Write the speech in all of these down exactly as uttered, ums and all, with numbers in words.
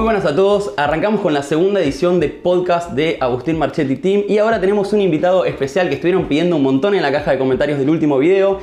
buenas a todos, arrancamos con la segunda edición de podcast de Agustín Marchetti Team y ahora tenemos un invitado especial que estuvieron pidiendo un montón en la caja de comentarios del último video.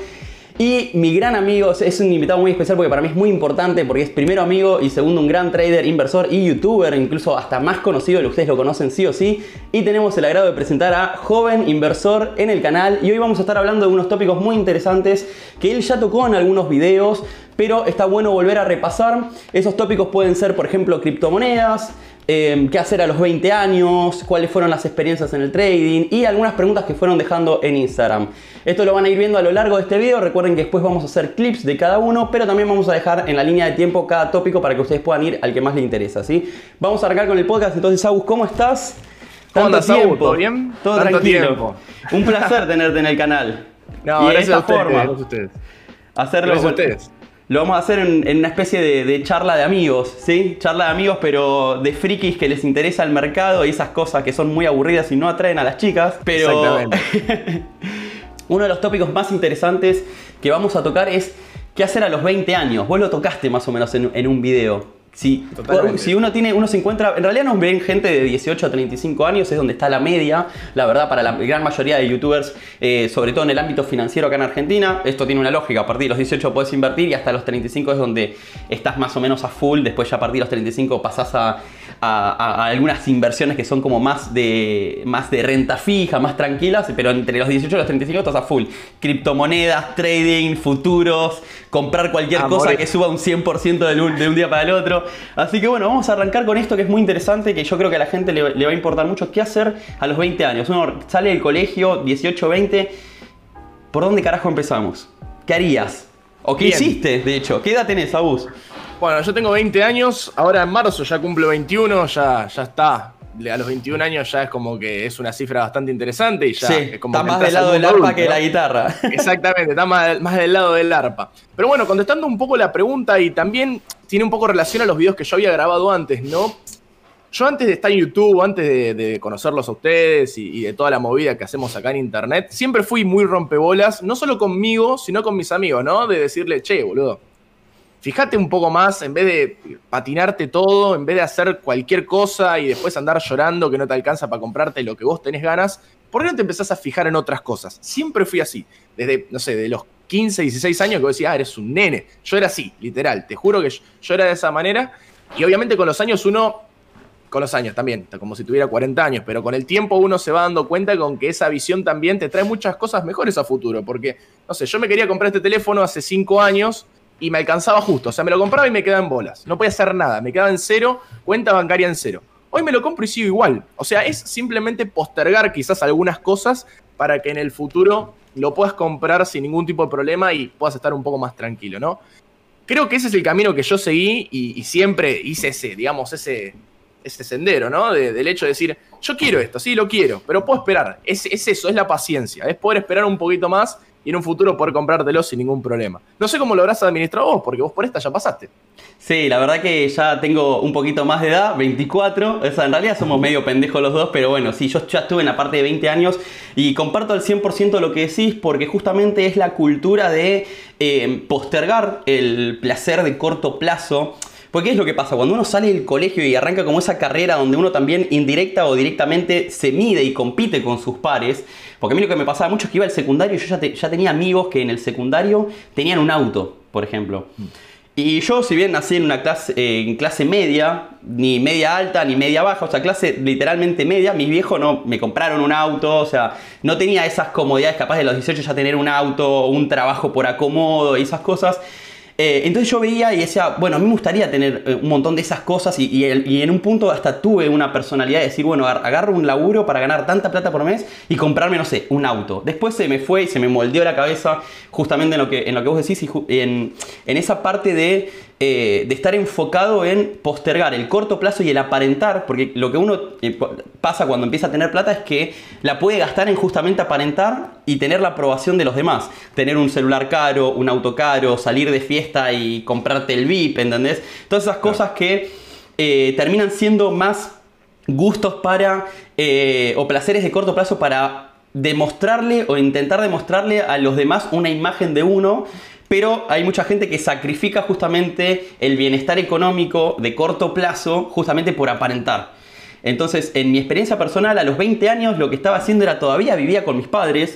Y mi gran amigo, es un invitado muy especial porque para mí es muy importante porque es primero amigo y segundo un gran trader, inversor y youtuber, incluso hasta más conocido de lo que ustedes lo conocen sí o sí. Y tenemos el agrado de presentar a joven inversor en el canal y hoy vamos a estar hablando de unos tópicos muy interesantes que él ya tocó en algunos videos, pero está bueno volver a repasar. Esos tópicos pueden ser, por ejemplo, criptomonedas, eh, qué hacer a los veinte años, cuáles fueron las experiencias en el trading y algunas preguntas que fueron dejando en Instagram. Esto lo van a ir viendo a lo largo de este video. Recuerden que después vamos a hacer clips de cada uno, pero también vamos a dejar en la línea de tiempo cada tópico para que ustedes puedan ir al que más les interesa, ¿sí? Vamos a arrancar con el podcast. Entonces, Agus, ¿cómo estás? ¿Cómo andas, tiempo. Agus? ¿Todo bien? Todo Tanto tranquilo. Tiempo. Un placer tenerte en el canal. No, y de gracias esta a ustedes, forma, gracias a ustedes. hacerlo Gracias a con- ustedes. Lo vamos a hacer en, en una especie de, de charla de amigos, ¿sí? Charla de amigos, pero de frikis que les interesa el mercado y esas cosas que son muy aburridas y no atraen a las chicas. Pero Exactamente. uno de los tópicos más interesantes que vamos a tocar es qué hacer a los veinte años. Vos lo tocaste más o menos en, en un video. Si, si uno tiene, uno se encuentra, en realidad nos ven gente de dieciocho a treinta y cinco años, es donde está la media, la verdad, para la gran mayoría de youtubers, eh, sobre todo en el ámbito financiero acá en Argentina. Esto tiene una lógica, a partir de los dieciocho podés invertir y hasta los treinta y cinco es donde estás más o menos a full. Después ya a partir de los treinta y cinco pasás a, a, a, a algunas inversiones que son como más de, más de renta fija, más tranquilas, pero entre los dieciocho y los treinta y cinco estás a full. Criptomonedas, trading, futuros, comprar cualquier Amor. cosa que suba un cien por ciento de un, de un día para el otro. Así que bueno, vamos a arrancar con esto que es muy interesante, que yo creo que a la gente le, le va a importar mucho. ¿Qué hacer a los veinte años? Uno sale del colegio, dieciocho, veinte. ¿Por dónde carajo empezamos? ¿Qué harías? ¿O qué Bien. hiciste, de hecho? ¿Qué edad tenés, Agus? Bueno, yo tengo veinte años, ahora en marzo ya cumplo veintiuno, ya, ya está. A los veintiún años ya es como que es una cifra bastante interesante y ya Sí, es como está que más entras del al lado del mundo arpa adulto, que de ¿no? la guitarra. Exactamente, está más, más del lado del arpa. Pero bueno, contestando un poco la pregunta y también tiene un poco relación a los videos que yo había grabado antes, ¿no? Yo antes de estar en YouTube, antes de, de conocerlos a ustedes y, y de toda la movida que hacemos acá en internet, siempre fui muy rompebolas, no solo conmigo, sino con mis amigos, ¿no? De decirle, che, boludo, fíjate un poco más, en vez de patinarte todo, en vez de hacer cualquier cosa y después andar llorando que no te alcanza para comprarte lo que vos tenés ganas, ¿por qué no te empezás a fijar en otras cosas? Siempre fui así, desde, no sé, de los quince, dieciséis años que vos decías, ah, eres un nene. Yo era así, literal, te juro que yo, yo era de esa manera y obviamente con los años uno, con los años también, como si tuviera cuarenta años, pero con el tiempo uno se va dando cuenta con que esa visión también te trae muchas cosas mejores a futuro, porque, no sé, yo me quería comprar este teléfono hace cinco años y me alcanzaba justo, o sea, me lo compraba y me quedaba en bolas, no podía hacer nada, me quedaba en cero, cuenta bancaria en cero. Hoy me lo compro y sigo igual, o sea, es simplemente postergar quizás algunas cosas para que en el futuro lo puedas comprar sin ningún tipo de problema y puedas estar un poco más tranquilo, ¿no? Creo que ese es el camino que yo seguí y, y siempre hice ese, digamos, ese, ese sendero, ¿no? De, del hecho de decir, yo quiero esto, sí, lo quiero, pero puedo esperar. Es, es eso, es la paciencia, es poder esperar un poquito más y en un futuro poder comprártelo sin ningún problema. No sé cómo lo habrás administrado vos, porque vos por esta ya pasaste. Sí, la verdad que ya tengo un poquito más de edad, veinticuatro, o sea, en realidad somos medio pendejos los dos, pero bueno, sí, yo ya estuve en la parte de veinte años y comparto al cien por ciento lo que decís porque justamente es la cultura de eh, postergar el placer de corto plazo. Porque ¿qué es lo que pasa? Cuando uno sale del colegio y arranca como esa carrera donde uno también indirecta o directamente se mide y compite con sus pares, porque a mí lo que me pasaba mucho es que iba al secundario y yo ya, te, ya tenía amigos que en el secundario tenían un auto, por ejemplo. Y yo, si bien nací en una clase, eh, en clase media, ni media alta ni media baja, o sea, clase literalmente media, mis viejos no me compraron un auto, o sea, no tenía esas comodidades, capaz de los dieciocho ya tener un auto, un trabajo por acomodo y esas cosas. Eh, entonces yo veía y decía, bueno, a mí me gustaría tener eh, un montón de esas cosas y, y, el, y en un punto hasta tuve una personalidad de decir, bueno, agarro un laburo para ganar tanta plata por mes y comprarme, no sé, un auto. Después se me fue y se me moldeó la cabeza justamente en lo que, en lo que vos decís y en, en esa parte de, eh, de estar enfocado en postergar el corto plazo y el aparentar, porque lo que uno eh, pasa cuando empieza a tener plata es que la puede gastar en justamente aparentar y tener la aprobación de los demás. Tener un celular caro, un auto caro, salir de fiesta y comprarte el V I P, ¿entendés? Todas esas cosas que eh, terminan siendo más gustos para, eh, o placeres de corto plazo para demostrarle o intentar demostrarle a los demás una imagen de uno, pero hay mucha gente que sacrifica justamente el bienestar económico de corto plazo justamente por aparentar. Entonces, en mi experiencia personal, a los veinte años lo que estaba haciendo era todavía vivía con mis padres.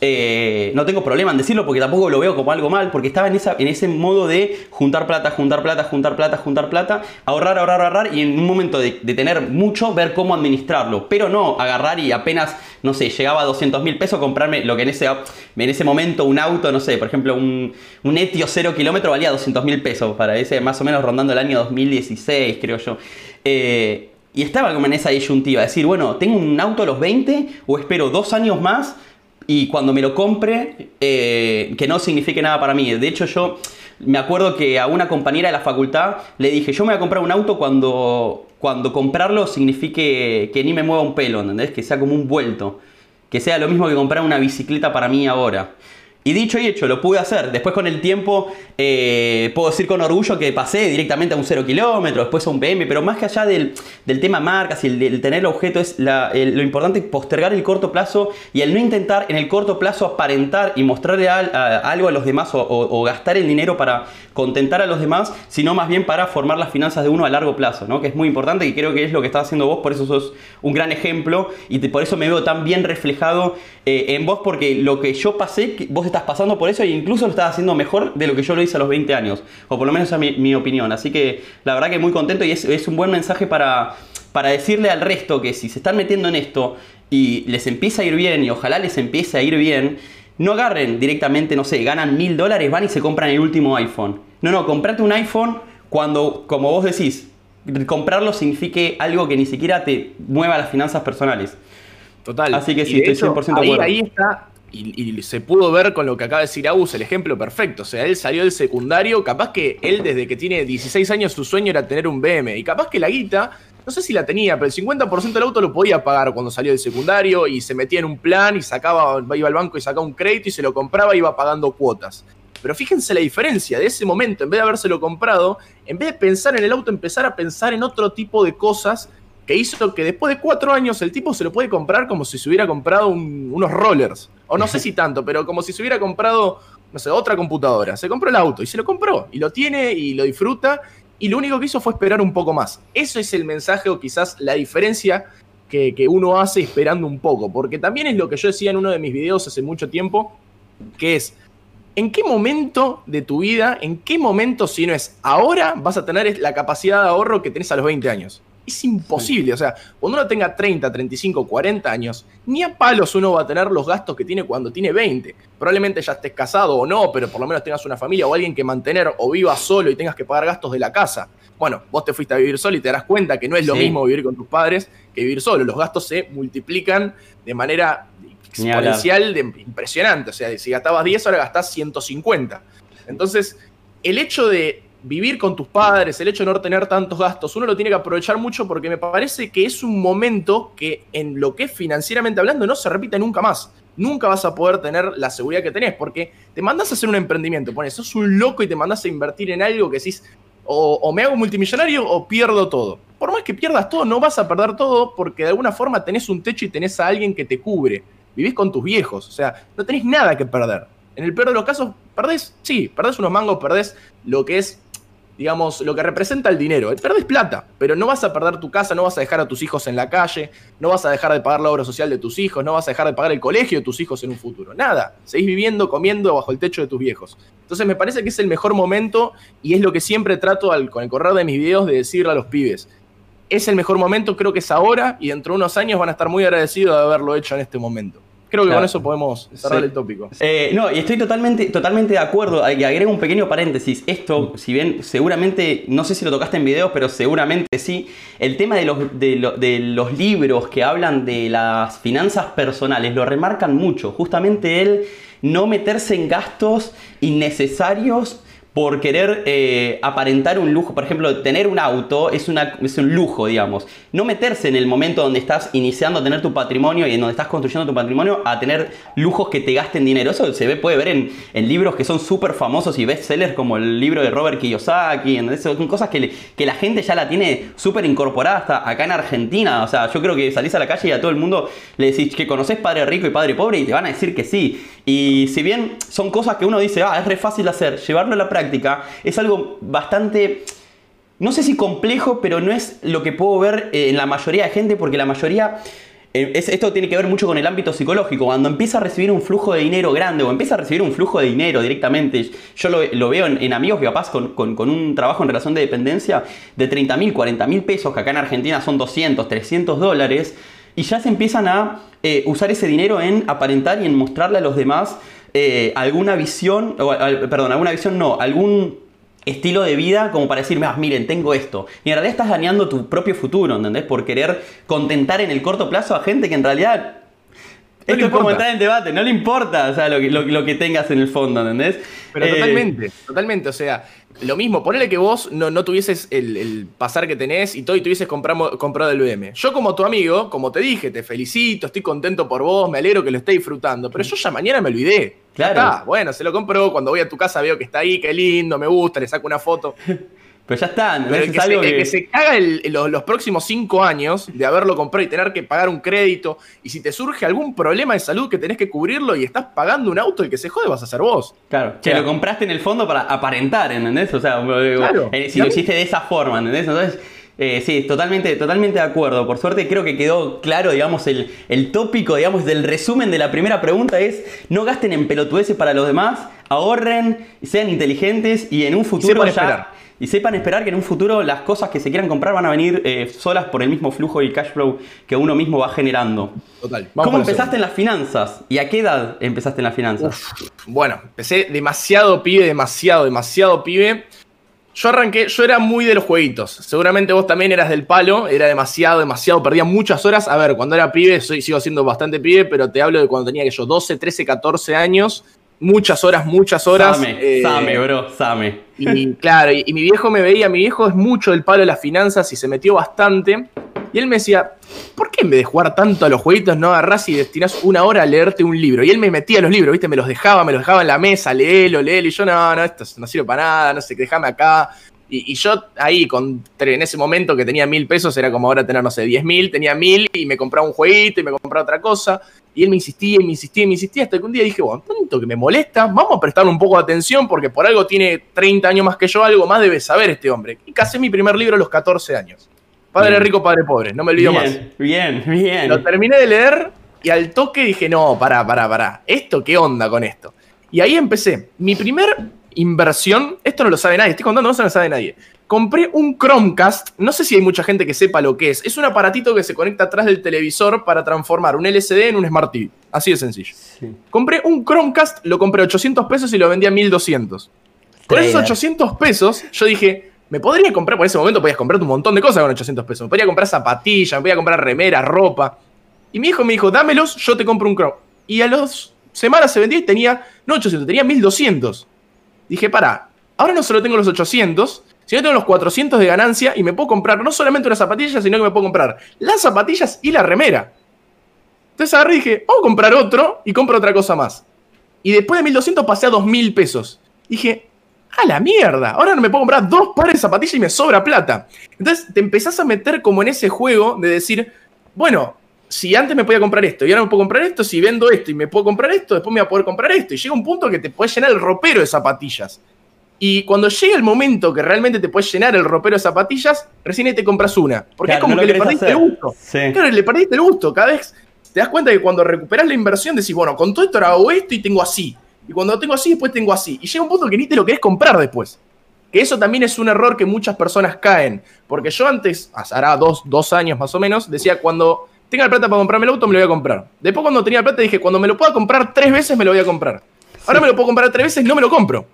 Eh, no tengo problema en decirlo porque tampoco lo veo como algo mal, porque estaba en, esa, en ese modo de juntar plata, juntar plata, juntar plata, juntar plata, ahorrar, ahorrar, ahorrar y en un momento de, de tener mucho, ver cómo administrarlo. Pero no agarrar y apenas, no sé, llegaba a doscientos mil pesos, comprarme lo que en ese, en ese momento un auto, no sé, por ejemplo, un, un Etios cero kilómetro valía doscientos mil pesos, para ese más o menos rondando el año dos mil dieciséis, creo yo. Eh... Y estaba como en esa disyuntiva, decir, bueno, ¿tengo un auto a los veinte o espero dos años más y cuando me lo compre, eh, que no signifique nada para mí? De hecho, yo me acuerdo que a una compañera de la facultad le dije, yo me voy a comprar un auto cuando, cuando comprarlo signifique que ni me mueva un pelo, ¿entendés? Que sea como un vuelto, que sea lo mismo que comprar una bicicleta para mí ahora. Y dicho y hecho, lo pude hacer. Después con el tiempo eh, puedo decir con orgullo que pasé directamente a un cero kilómetro, después a un B M, pero más que allá del, del tema marcas y el, el tener el objeto, es la, el, lo importante es postergar el corto plazo y el no intentar en el corto plazo aparentar y mostrarle a, a, a algo a los demás o, o, o gastar el dinero para contentar a los demás, sino más bien para formar las finanzas de uno a largo plazo, ¿no? Que es muy importante y creo que es lo que estás haciendo vos, por eso sos un gran ejemplo y te, por eso me veo tan bien reflejado eh, en vos, porque lo que yo pasé, que vos estás pasando por eso e incluso lo estás haciendo mejor de lo que yo lo hice a los veinte años, o por lo menos esa es mi, mi opinión. Así que la verdad que muy contento y es, es un buen mensaje para, para decirle al resto que si se están metiendo en esto y les empieza a ir bien y ojalá les empiece a ir bien, no agarren directamente, no sé, ganan mil dólares, van y se compran el último iPhone. No, no, comprate un iPhone cuando, como vos decís, comprarlo signifique algo que ni siquiera te mueva las finanzas personales. Total. Así que sí, y de estoy hecho, cien por ciento de ahí, acuerdo. ahí está, y, y se pudo ver con lo que acaba de decir Agus, el ejemplo perfecto. O sea, él salió del secundario, capaz que él desde que tiene dieciséis años su sueño era tener un B M. Y capaz que la guita, no sé si la tenía, pero el cincuenta por ciento del auto lo podía pagar cuando salió del secundario y se metía en un plan y sacaba, iba al banco y sacaba un crédito y se lo compraba y iba pagando cuotas. Pero fíjense la diferencia de ese momento, en vez de habérselo comprado, en vez de pensar en el auto, empezar a pensar en otro tipo de cosas que hizo que después de cuatro años el tipo se lo puede comprar como si se hubiera comprado un, unos rollers. O no sé si tanto, pero como si se hubiera comprado, no sé, otra computadora. Se compró el auto y se lo compró. Y lo tiene y lo disfruta. Y lo único que hizo fue esperar un poco más. Eso es el mensaje o quizás la diferencia que, que uno hace esperando un poco. Porque también es lo que yo decía en uno de mis videos hace mucho tiempo, que es, ¿en qué momento de tu vida, en qué momento, si no es ahora, vas a tener la capacidad de ahorro que tenés a los veinte años? Es imposible, o sea, cuando uno tenga treinta, treinta y cinco, cuarenta años, ni a palos uno va a tener los gastos que tiene cuando tiene veinte. Probablemente ya estés casado o no, pero por lo menos tengas una familia o alguien que mantener o vivas solo y tengas que pagar gastos de la casa. Bueno, vos te fuiste a vivir solo y te darás cuenta que no es lo Sí. mismo vivir con tus padres que vivir solo. Los gastos se multiplican de manera exponencial, de, impresionante. O sea, si gastabas diez, ahora gastás ciento cincuenta. Entonces, el hecho de vivir con tus padres, el hecho de no tener tantos gastos, uno lo tiene que aprovechar mucho porque me parece que es un momento que en lo que es financieramente hablando no se repite nunca más. Nunca vas a poder tener la seguridad que tenés porque te mandás a hacer un emprendimiento, pones, sos un loco y te mandás a invertir en algo que decís o, o me hago multimillonario o pierdo todo. Por más que pierdas todo, no vas a perder todo porque de alguna forma tenés un techo y tenés a alguien que te cubre. Vivís con tus viejos, o sea, no tenés nada que perder. En el peor de los casos, perdés, sí, perdés unos mangos, perdés lo que es, digamos, lo que representa el dinero. Perdés plata, pero no vas a perder tu casa, no vas a dejar a tus hijos en la calle, no vas a dejar de pagar la obra social de tus hijos, no vas a dejar de pagar el colegio de tus hijos en un futuro. Nada, seguís viviendo, comiendo bajo el techo de tus viejos. Entonces me parece que es el mejor momento y es lo que siempre trato al, con el correr de mis videos de decirle a los pibes. Es el mejor momento, creo que es ahora y dentro de unos años van a estar muy agradecidos de haberlo hecho en este momento. Creo que Claro. con eso podemos cerrar Sí. el tópico. Eh, no, y estoy totalmente, totalmente de acuerdo. Y agrego un pequeño paréntesis. Esto, si bien seguramente, no sé si lo tocaste en videos, pero seguramente sí. El tema de los, de, lo- de los libros que hablan de las finanzas personales lo remarcan mucho. Justamente el no meterse en gastos innecesarios por querer eh, aparentar un lujo. Por ejemplo, tener un auto es, una, es un lujo, digamos. No meterse en el momento donde estás iniciando a tener tu patrimonio y en donde estás construyendo tu patrimonio a tener lujos que te gasten dinero. Eso se ve, puede ver en, en libros que son súper famosos y bestsellers, como el libro de Robert Kiyosaki. ¿Entendés? Son cosas que, le, que la gente ya la tiene súper incorporada hasta acá en Argentina. O sea, yo creo que salís a la calle y a todo el mundo le decís que conocés Padre Rico y Padre Pobre y te van a decir que sí. Y si bien son cosas que uno dice, ah, es re fácil de hacer, llevarlo a la práctica es algo bastante, no sé si complejo, pero no es lo que puedo ver eh, en la mayoría de gente, porque la mayoría, eh, es, esto tiene que ver mucho con el ámbito psicológico. Cuando empieza a recibir un flujo de dinero grande o empieza a recibir un flujo de dinero directamente, yo lo, lo veo en, en amigos que capaz con, con, con un trabajo en relación de dependencia de treinta mil, cuarenta mil pesos, que acá en Argentina son doscientos, trescientos dólares, y ya se empiezan a eh, usar ese dinero en aparentar y en mostrarle a los demás Eh, alguna visión, o, al, perdón, alguna visión no, algún estilo de vida como para decir, ah, miren, tengo esto. Y en realidad estás dañando tu propio futuro, ¿entendés? Por querer contentar en el corto plazo a gente que en realidad... No esto es como entrar en debate, no le importa, o sea, lo que, lo, lo que tengas en el fondo, ¿entendés? Pero eh, totalmente, totalmente, o sea, lo mismo, ponele que vos no, no tuvieses el, el pasar que tenés y todo y tuvieses comprado, comprado el B M. Yo como tu amigo, como te dije, te felicito, estoy contento por vos, me alegro que lo estés disfrutando, pero yo ya mañana me olvidé. Claro. Ya está, bueno, se lo compró, cuando voy a tu casa veo que está ahí, qué lindo, me gusta, le saco una foto. Pero ya está, pero el que, es se, algo el que... que se caga el, los, los próximos cinco años de haberlo comprado y tener que pagar un crédito, y si te surge algún problema de salud que tenés que cubrirlo y estás pagando un auto, el que se jode vas a ser vos. Claro, que lo compraste en el fondo para aparentar, ¿entendés? O sea, claro, eh, si lo hiciste de esa forma, ¿entendés? Entonces, eh, sí, totalmente, totalmente de acuerdo. Por suerte creo que quedó claro, digamos, el, el tópico, digamos, del resumen de la primera pregunta es: no gasten en pelotudeces para los demás, ahorren, sean inteligentes y en un futuro ya... Esperar. Y sepan esperar que en un futuro las cosas que se quieran comprar van a venir eh, solas por el mismo flujo y cash flow que uno mismo va generando. Total. ¿Cómo empezaste en las finanzas? ¿Y a qué edad empezaste en las finanzas? Uf, bueno, empecé demasiado pibe, demasiado, demasiado pibe. Yo arranqué, yo era muy de los jueguitos. Seguramente vos también eras del palo. Era demasiado, demasiado. Perdía muchas horas. A ver, cuando era pibe, soy, sigo siendo bastante pibe, pero te hablo de cuando tenía que yo doce, trece, catorce años. Muchas horas, muchas horas. Same, eh, same, bro, same. Y claro, y, y mi viejo me veía, mi viejo es mucho del palo de las finanzas y se metió bastante. Y él me decía, ¿por qué en vez de jugar tanto a los jueguitos no agarrás y destinás una hora a leerte un libro? Y él me metía los libros, ¿viste? Me los dejaba, me los dejaba en la mesa, léelo, léelo. Y yo, no, no, esto no sirve para nada, no sé, déjame acá. Y, y yo ahí, con, en ese momento que tenía mil pesos, era como ahora tener, no sé, diez mil, tenía mil y me compraba un jueguito y me compraba otra cosa. Y él me insistía y me insistía y me insistía hasta que un día dije, bueno, tanto que me molesta, vamos a prestarle un poco de atención porque por algo tiene treinta años más que yo, algo más debe saber este hombre. Y casé mi primer libro a los catorce años. Padre bien. Rico, Padre Pobre, no me olvido bien, más. Bien, bien. Lo terminé de leer y al toque dije, no, pará, pará, pará. ¿Esto qué onda con esto? Y ahí empecé. Mi primer inversión, esto no lo sabe nadie, estoy contando, no se lo sabe nadie. Compré un Chromecast, no sé si hay mucha gente que sepa lo que es. Es un aparatito que se conecta atrás del televisor para transformar un L C D en un Smart T V. Así de sencillo. Sí. Compré un Chromecast, lo compré a ochocientos pesos y lo vendí a mil doscientos. Con esos ochocientos pesos, yo dije, me podría comprar, por ese momento podías comprarte un montón de cosas con ochocientos pesos. Me podría comprar zapatillas, me podía comprar remeras, ropa. Y mi hijo me dijo, dámelos, yo te compro un Chromecast. Y a las semanas se vendía y tenía, no ochocientos, tenía mil doscientos. Dije, pará, ahora no solo tengo los ochocientos, sino tengo los cuatrocientos de ganancia y me puedo comprar no solamente una zapatilla, sino que me puedo comprar las zapatillas y la remera. Entonces agarré y dije, vamos a comprar otro y compro otra cosa más. Y después de mil doscientos pasé a dos mil pesos. Dije, ¡a la mierda! Ahora no me puedo comprar dos pares de zapatillas y me sobra plata. Entonces te empezás a meter como en ese juego de decir, bueno, si antes me podía comprar esto y ahora me puedo comprar esto, si vendo esto y me puedo comprar esto, después me voy a poder comprar esto. Y llega un punto que te puedes llenar el ropero de zapatillas. Y cuando llega el momento que realmente te puedes llenar el ropero de zapatillas, recién ahí te compras una. Porque claro, es como no que le perdiste hacer. el gusto. Sí. Claro, le perdiste el gusto. Cada vez te das cuenta que cuando recuperas la inversión decís, bueno, con todo esto ahora hago esto y tengo así. Y cuando tengo así, después tengo así. Y llega un punto que ni te lo querés comprar después. Que eso también es un error que muchas personas caen. Porque yo antes, hará dos, dos años más o menos, decía, cuando tenga la plata para comprarme el auto, me lo voy a comprar. Después cuando tenía la plata dije, cuando me lo pueda comprar tres veces, me lo voy a comprar. Ahora me lo puedo comprar tres veces, no me lo compro.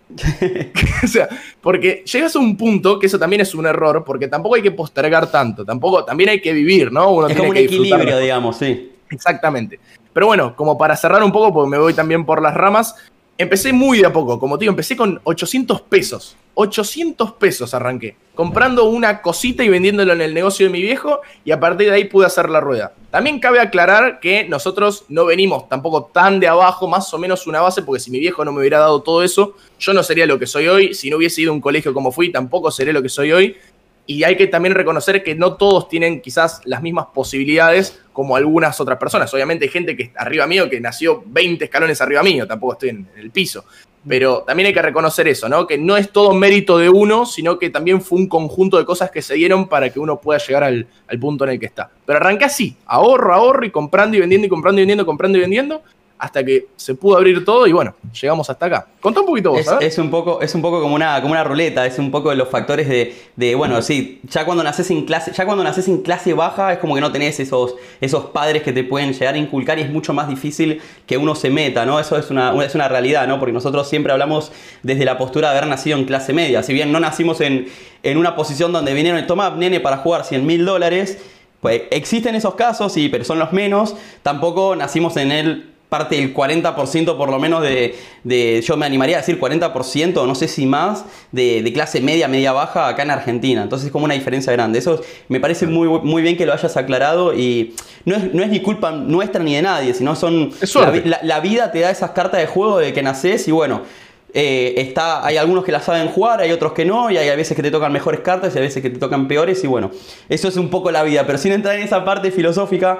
O sea, porque llegas a un punto, que eso también es un error, porque tampoco hay que postergar tanto, tampoco, también hay que vivir, ¿no? Uno es tiene como un que equilibrio, digamos, sí. Exactamente. Pero bueno, como para cerrar un poco, porque me voy también por las ramas, empecé muy de a poco, como te digo, empecé con ochocientos pesos. ochocientos pesos arranqué, comprando una cosita y vendiéndolo en el negocio de mi viejo, y a partir de ahí pude hacer la rueda. También cabe aclarar que nosotros no venimos tampoco tan de abajo, más o menos una base, porque si mi viejo no me hubiera dado todo eso, yo no sería lo que soy hoy. Si no hubiese ido a un colegio como fui, tampoco seré lo que soy hoy. Y hay que también reconocer que no todos tienen quizás las mismas posibilidades como algunas otras personas. Obviamente hay gente que está arriba mío, que nació veinte escalones arriba mío, tampoco estoy en el piso. Pero también hay que reconocer eso, ¿no? Que no es todo mérito de uno, sino que también fue un conjunto de cosas que se dieron para que uno pueda llegar al, al punto en el que está. Pero arranqué así, ahorro, ahorro y comprando y vendiendo y comprando y vendiendo, comprando y vendiendo, hasta que se pudo abrir todo y bueno, llegamos hasta acá. Contá un poquito vos, es, es un poco Es un poco como una, como una ruleta, es un poco de los factores de, de, bueno, sí, ya cuando naces en clase, ya cuando naces en clase baja es como que no tenés esos, esos padres que te pueden llegar a inculcar y es mucho más difícil que uno se meta, ¿no? Eso es una, es una realidad, ¿no? Porque nosotros siempre hablamos desde la postura de haber nacido en clase media. Si bien no nacimos en, en una posición donde vinieron y toma, nene, para jugar cien mil dólares, pues existen esos casos, sí, pero son los menos. Tampoco nacimos en el parte del cuarenta por ciento por lo menos de, de, yo me animaría a decir cuarenta por ciento, no sé si más, de, de clase media, media baja acá en Argentina. Entonces es como una diferencia grande. Eso me parece muy, muy bien que lo hayas aclarado y no es, no es ni culpa nuestra ni de nadie, sino son... La, la, la vida te da esas cartas de juego de que nacés y bueno... Eh, está, hay algunos que la saben jugar, hay otros que no, y hay a veces que te tocan mejores cartas y a veces que te tocan peores, y bueno, eso es un poco la vida. Pero sin entrar en esa parte filosófica,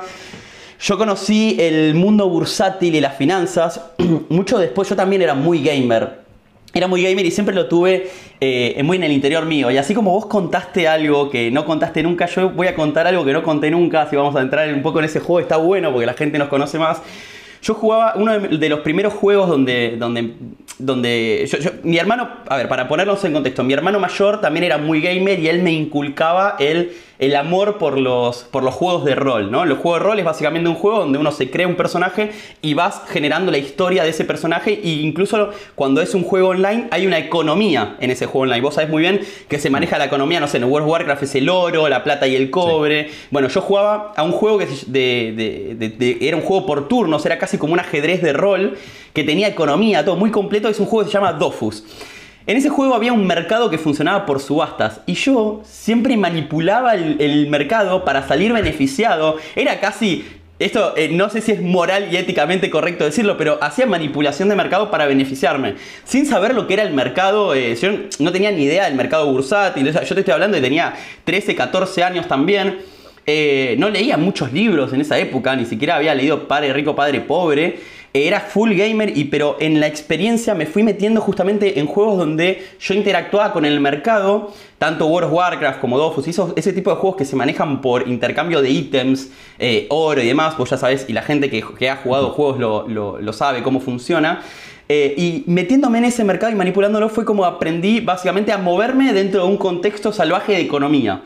yo conocí el mundo bursátil y las finanzas mucho después. Yo también era muy gamer. Era muy gamer y siempre lo tuve eh, muy en el interior mío. Y así como vos contaste algo que no contaste nunca, yo voy a contar algo que no conté nunca. Si vamos a entrar un poco en ese juego, está bueno porque la gente nos conoce más. Yo jugaba uno de los primeros juegos donde, donde, donde yo, yo, mi hermano, a ver, para ponernos en contexto, mi hermano mayor también era muy gamer y él me inculcaba el, el amor por los, por los juegos de rol, ¿no? Los juegos de rol es básicamente un juego donde uno se crea un personaje y vas generando la historia de ese personaje, e incluso cuando es un juego online hay una economía en ese juego online. Vos sabés muy bien que se maneja la economía, no sé, en World of Warcraft es el oro, la plata y el cobre. Sí. Bueno, yo jugaba a un juego que de, de, de, de, era un juego por turnos, era casi como un ajedrez de rol que tenía economía, todo muy completo. Es un juego que se llama Dofus. En ese juego había un mercado que funcionaba por subastas y yo siempre manipulaba el, el mercado para salir beneficiado. Era casi, esto eh, no sé si es moral y éticamente correcto decirlo, pero hacía manipulación de mercado para beneficiarme sin saber lo que era el mercado. Eh, yo no tenía ni idea del mercado bursátil. Yo te estoy hablando de que tenía trece, catorce años también. Eh, no leía muchos libros en esa época, ni siquiera había leído Padre Rico, Padre Pobre. Eh, era full gamer, y, pero en la experiencia me fui metiendo justamente en juegos donde yo interactuaba con el mercado, tanto World of Warcraft como Dofus, esos, ese tipo de juegos que se manejan por intercambio de ítems, eh, oro y demás. Vos ya sabés, y la gente que, que ha jugado juegos lo, lo, lo sabe cómo funciona. Eh, y metiéndome en ese mercado y manipulándolo fue como aprendí básicamente a moverme dentro de un contexto salvaje de economía.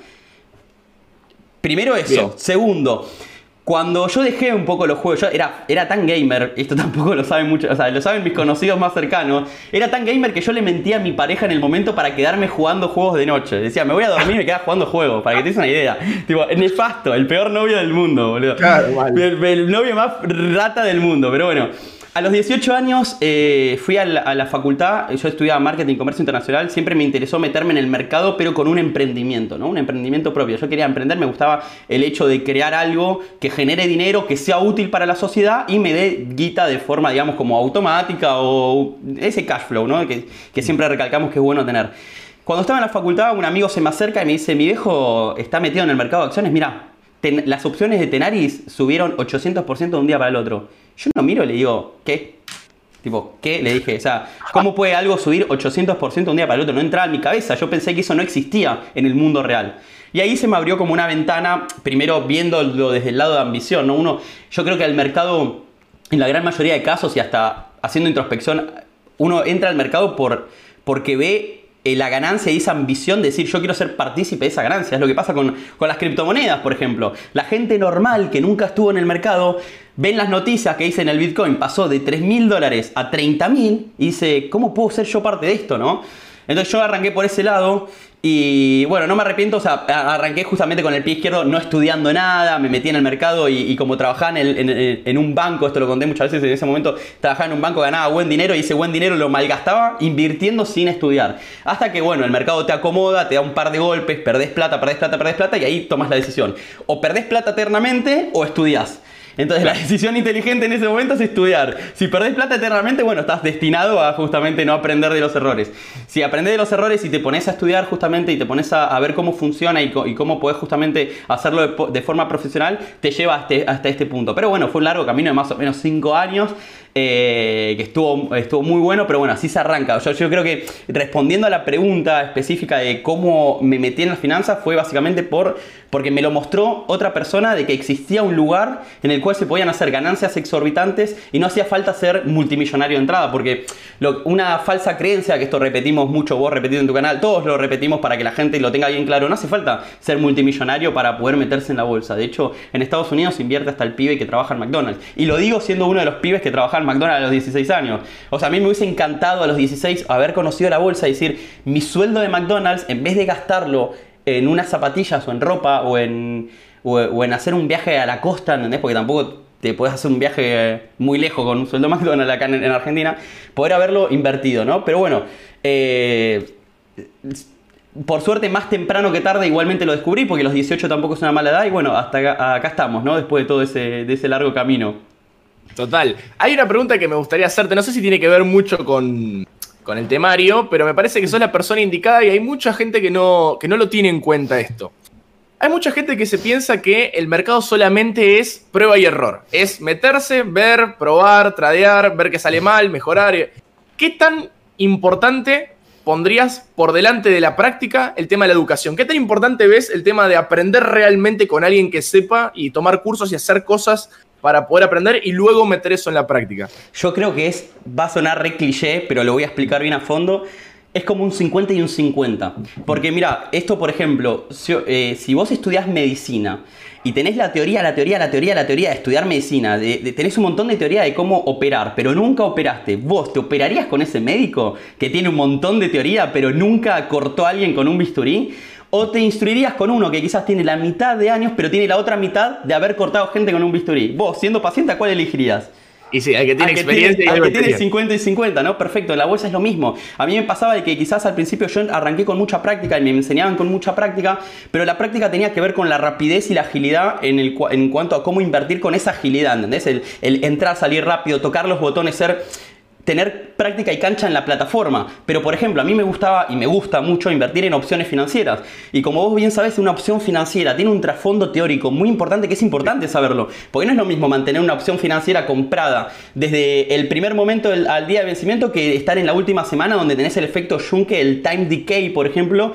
Primero eso. Bien. Segundo, cuando yo dejé un poco los juegos, yo era, era tan gamer, esto tampoco lo saben mucho, o sea, lo saben mis conocidos más cercanos, era tan gamer que yo le mentía a mi pareja en el momento para quedarme jugando juegos de noche. Decía, me voy a dormir y me quedaba jugando juegos, para que te des una idea. Tipo, nefasto, el peor novio del mundo, boludo. Claro, vale. el, el novio más rata del mundo, pero bueno. A los dieciocho años eh, fui a la, a la facultad. Yo estudiaba Marketing y Comercio Internacional. Siempre me interesó meterme en el mercado, pero con un emprendimiento, ¿no? Un emprendimiento propio. Yo quería emprender, me gustaba el hecho de crear algo que genere dinero, que sea útil para la sociedad y me dé guita de forma, digamos, como automática, o ese cash flow, ¿no? Que, que siempre recalcamos que es bueno tener. Cuando estaba en la facultad, un amigo se me acerca y me dice, mi viejo está metido en el mercado de acciones, mirá, ten, las opciones de Tenaris subieron ochocientos por ciento de un día para el otro. Yo lo miro y le digo, ¿qué? Tipo, ¿qué? Le dije, o sea, ¿cómo puede algo subir ochocientos por ciento de un día para el otro? No entraba en mi cabeza, yo pensé que eso no existía en el mundo real. Y ahí se me abrió como una ventana, primero viéndolo desde el lado de ambición, ¿no? Uno, yo creo que el mercado, en la gran mayoría de casos y hasta haciendo introspección, uno entra al mercado por, porque ve la ganancia y esa ambición de decir yo quiero ser partícipe de esa ganancia. Es lo que pasa con, con las criptomonedas, por ejemplo. La gente normal que nunca estuvo en el mercado ven las noticias que dicen el Bitcoin pasó de tres mil dólares a treinta mil y dice, ¿cómo puedo ser yo parte de esto, no? Entonces yo arranqué por ese lado y bueno, no me arrepiento, o sea, arranqué justamente con el pie izquierdo, no estudiando nada, me metí en el mercado y, y como trabajaba en, el, en, en un banco, esto lo conté muchas veces, en ese momento trabajaba en un banco, ganaba buen dinero y ese buen dinero lo malgastaba invirtiendo sin estudiar. Hasta que bueno, el mercado te acomoda, te da un par de golpes, perdés plata, perdés plata, perdés plata y ahí tomas la decisión. O perdés plata eternamente o estudiás. Entonces la decisión inteligente en ese momento es estudiar. Si perdés plata eternamente, bueno, estás destinado a justamente no aprender de los errores. Si aprendés de los errores y te pones a estudiar justamente y te pones a, a ver cómo funciona y, co y cómo podés justamente hacerlo de, de forma profesional, te lleva hasta, hasta este punto. Pero bueno, fue un largo camino de más o menos cinco años. Eh, que estuvo, estuvo muy bueno, pero bueno, así se arranca. Yo, yo creo que respondiendo a la pregunta específica de cómo me metí en las finanzas fue básicamente por, porque me lo mostró otra persona de que existía un lugar en el cual se podían hacer ganancias exorbitantes y no hacía falta ser multimillonario de entrada, porque lo, una falsa creencia, que esto repetimos mucho, vos repetido en tu canal, todos lo repetimos para que la gente lo tenga bien claro, no hace falta ser multimillonario para poder meterse en la bolsa. De hecho, en Estados Unidos invierte hasta el pibe que trabaja en McDonald's. Y lo digo siendo uno de los pibes que trabaja en McDonald's a los dieciséis años. O sea, a mí me hubiese encantado a los dieciséis haber conocido la bolsa y decir, mi sueldo de McDonald's, en vez de gastarlo en unas zapatillas o en ropa o en, o, o en hacer un viaje a la costa, ¿entendés? Porque tampoco te puedes hacer un viaje muy lejos con un sueldo McDonald's acá en, en Argentina, poder haberlo invertido, ¿no? Pero bueno, eh, por suerte más temprano que tarde igualmente lo descubrí, porque los dieciocho tampoco es una mala edad y bueno, hasta acá, acá estamos, ¿no? Después de todo ese, de ese largo camino. Total. Hay una pregunta que me gustaría hacerte, no sé si tiene que ver mucho con, con el temario, pero me parece que sos la persona indicada y hay mucha gente que no, que no lo tiene en cuenta esto. Hay mucha gente que se piensa que el mercado solamente es prueba y error. Es meterse, ver, probar, tradear, ver que sale mal, mejorar. ¿Qué tan importante pondrías por delante de la práctica el tema de la educación? ¿Qué tan importante ves el tema de aprender realmente con alguien que sepa y tomar cursos y hacer cosas para poder aprender y luego meter eso en la práctica? Yo creo que es, va a sonar re cliché, pero lo voy a explicar bien a fondo. Es como un cincuenta y un cincuenta. Porque mira, esto por ejemplo, si, eh, si vos estudiás medicina y tenés la teoría, la teoría, la teoría, la teoría de estudiar medicina, de, de, tenés un montón de teoría de cómo operar, pero nunca operaste, ¿vos te operarías con ese médico que tiene un montón de teoría, pero nunca cortó a alguien con un bisturí? ¿O te instruirías con uno que quizás tiene la mitad de años, pero tiene la otra mitad de haber cortado gente con un bisturí? Vos, siendo paciente, ¿a cuál elegirías? Y sí, al que tiene al que experiencia tiene, y al que experiencia. tiene cincuenta y cincuenta, ¿no? Perfecto, en la bolsa es lo mismo. A mí me pasaba de que quizás al principio yo arranqué con mucha práctica y me enseñaban con mucha práctica, pero la práctica tenía que ver con la rapidez y la agilidad en, el, en cuanto a cómo invertir con esa agilidad, ¿entendés? El, el entrar, salir rápido, tocar los botones, ser... tener práctica y cancha en la plataforma. Pero por ejemplo, a mí me gustaba y me gusta mucho invertir en opciones financieras. Y como vos bien sabés, una opción financiera tiene un trasfondo teórico muy importante, que es importante saberlo. Porque no es lo mismo mantener una opción financiera comprada desde el primer momento del, al día de vencimiento que estar en la última semana donde tenés el efecto Junke, el time decay, por ejemplo,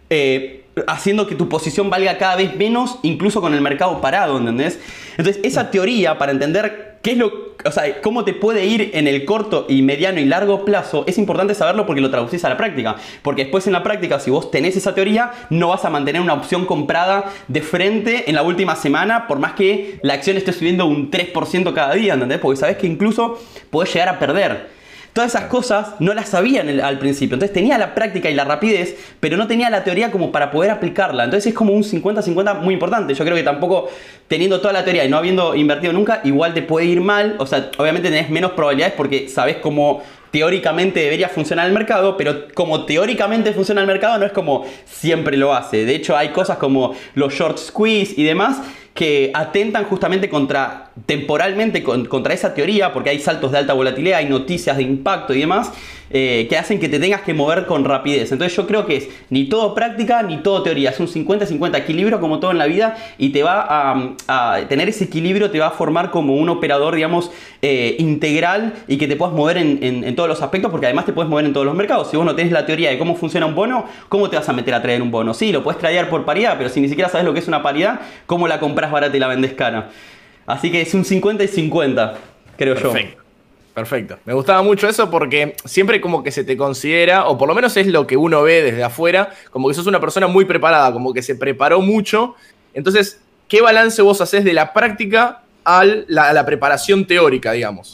eh, haciendo que tu posición valga cada vez menos, incluso con el mercado parado, ¿entendés? Entonces, esa teoría, para entender qué es lo, o sea, cómo te puede ir en el corto y mediano y largo plazo, es importante saberlo porque lo traducís a la práctica. Porque después en la práctica, si vos tenés esa teoría, no vas a mantener una opción comprada de frente en la última semana, por más que la acción esté subiendo un tres por ciento cada día, ¿entendés? Porque sabés que incluso podés llegar a perder. Todas esas cosas no las sabía en el, al principio. Entonces tenía la práctica y la rapidez, pero no tenía la teoría como para poder aplicarla. Entonces es como un cincuenta cincuenta muy importante. Yo creo que tampoco teniendo toda la teoría y no habiendo invertido nunca, igual te puede ir mal. O sea, obviamente tenés menos probabilidades porque sabés cómo teóricamente debería funcionar el mercado, pero como teóricamente funciona el mercado no es como siempre lo hace. De hecho hay cosas como los short squeeze y demás que atentan justamente contra, temporalmente con, contra esa teoría, porque hay saltos de alta volatilidad, hay noticias de impacto y demás, eh, que hacen que te tengas que mover con rapidez. Entonces yo creo que es ni todo práctica ni todo teoría, es un cincuenta cincuenta equilibrio como todo en la vida y te va a, a tener ese equilibrio, te va a formar como un operador, digamos, eh, integral y que te puedas mover en, en, en todos los aspectos, porque además te puedes mover en todos los mercados. Si vos no tenés la teoría de cómo funciona un bono, ¿cómo te vas a meter a traer un bono? Sí, lo puedes tradear por paridad, pero si ni siquiera sabes lo que es una paridad, ¿cómo la compras barata y la vendes cara? Así que es un cincuenta y cincuenta, creo yo. Perfecto. Perfecto. Me gustaba mucho eso porque siempre como que se te considera, o por lo menos es lo que uno ve desde afuera, como que sos una persona muy preparada, como que se preparó mucho. Entonces, ¿qué balance vos hacés de la práctica a la, a la preparación teórica, digamos?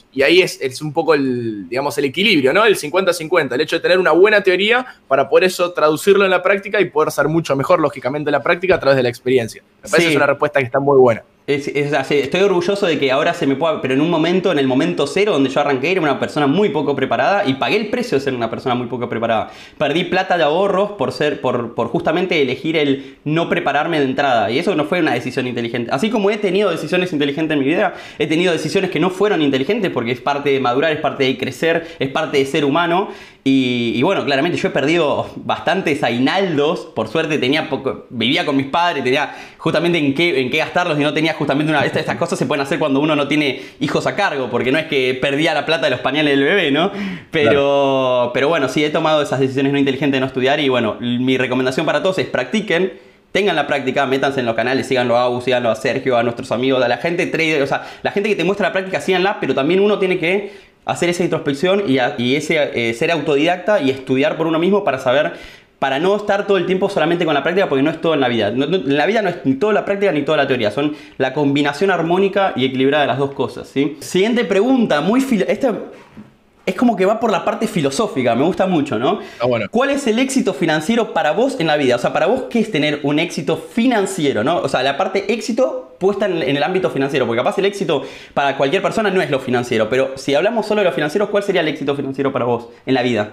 Y ahí es, es un poco el, digamos, el equilibrio, ¿no? El cincuenta cincuenta, el hecho de tener una buena teoría para poder eso traducirlo en la práctica y poder ser mucho mejor, lógicamente, en la práctica a través de la experiencia. Me parece Sí. que es una respuesta que está muy buena. Es, es así. Estoy orgulloso de que ahora se me pueda, pero en un momento, en el momento cero donde yo arranqué, era una persona muy poco preparada y pagué el precio de ser una persona muy poco preparada. Perdí plata de ahorros por ser, por, por justamente elegir el no prepararme de entrada, y eso no fue una decisión inteligente. Así como he tenido decisiones inteligentes en mi vida, he tenido decisiones que no fueron inteligentes porque es parte de madurar, es parte de crecer, es parte de ser humano. Y, y bueno, claramente yo he perdido bastantes aguinaldos. Por suerte tenía poco, vivía con mis padres, tenía justamente en qué, en qué gastarlos y no tenía justamente una... Estas, estas cosas se pueden hacer cuando uno no tiene hijos a cargo, porque no es que perdía la plata de los pañales del bebé, ¿no? Pero, claro. pero bueno, sí he tomado esas decisiones no inteligentes de no estudiar y bueno, mi recomendación para todos es practiquen. Tengan la práctica, métanse en los canales, síganlo a Agus, síganlo a Sergio, a nuestros amigos, a la gente trader, o sea, la gente que te muestra la práctica, síganla, pero también uno tiene que hacer esa introspección y, a, y ese, eh, ser autodidacta y estudiar por uno mismo para saber, para no estar todo el tiempo solamente con la práctica, porque no es todo en la vida. No, no, en la vida no es ni toda la práctica ni toda la teoría, son la combinación armónica y equilibrada de las dos cosas, ¿sí? Siguiente pregunta, muy filo... Esta es como que va por la parte filosófica, me gusta mucho, ¿no? Ah, bueno. ¿Cuál es el éxito financiero para vos en la vida? O sea, para vos, ¿qué es tener un éxito financiero, no? O sea, la parte éxito puesta en, en el ámbito financiero, porque capaz el éxito para cualquier persona no es lo financiero, pero si hablamos solo de lo financiero, ¿cuál sería el éxito financiero para vos en la vida?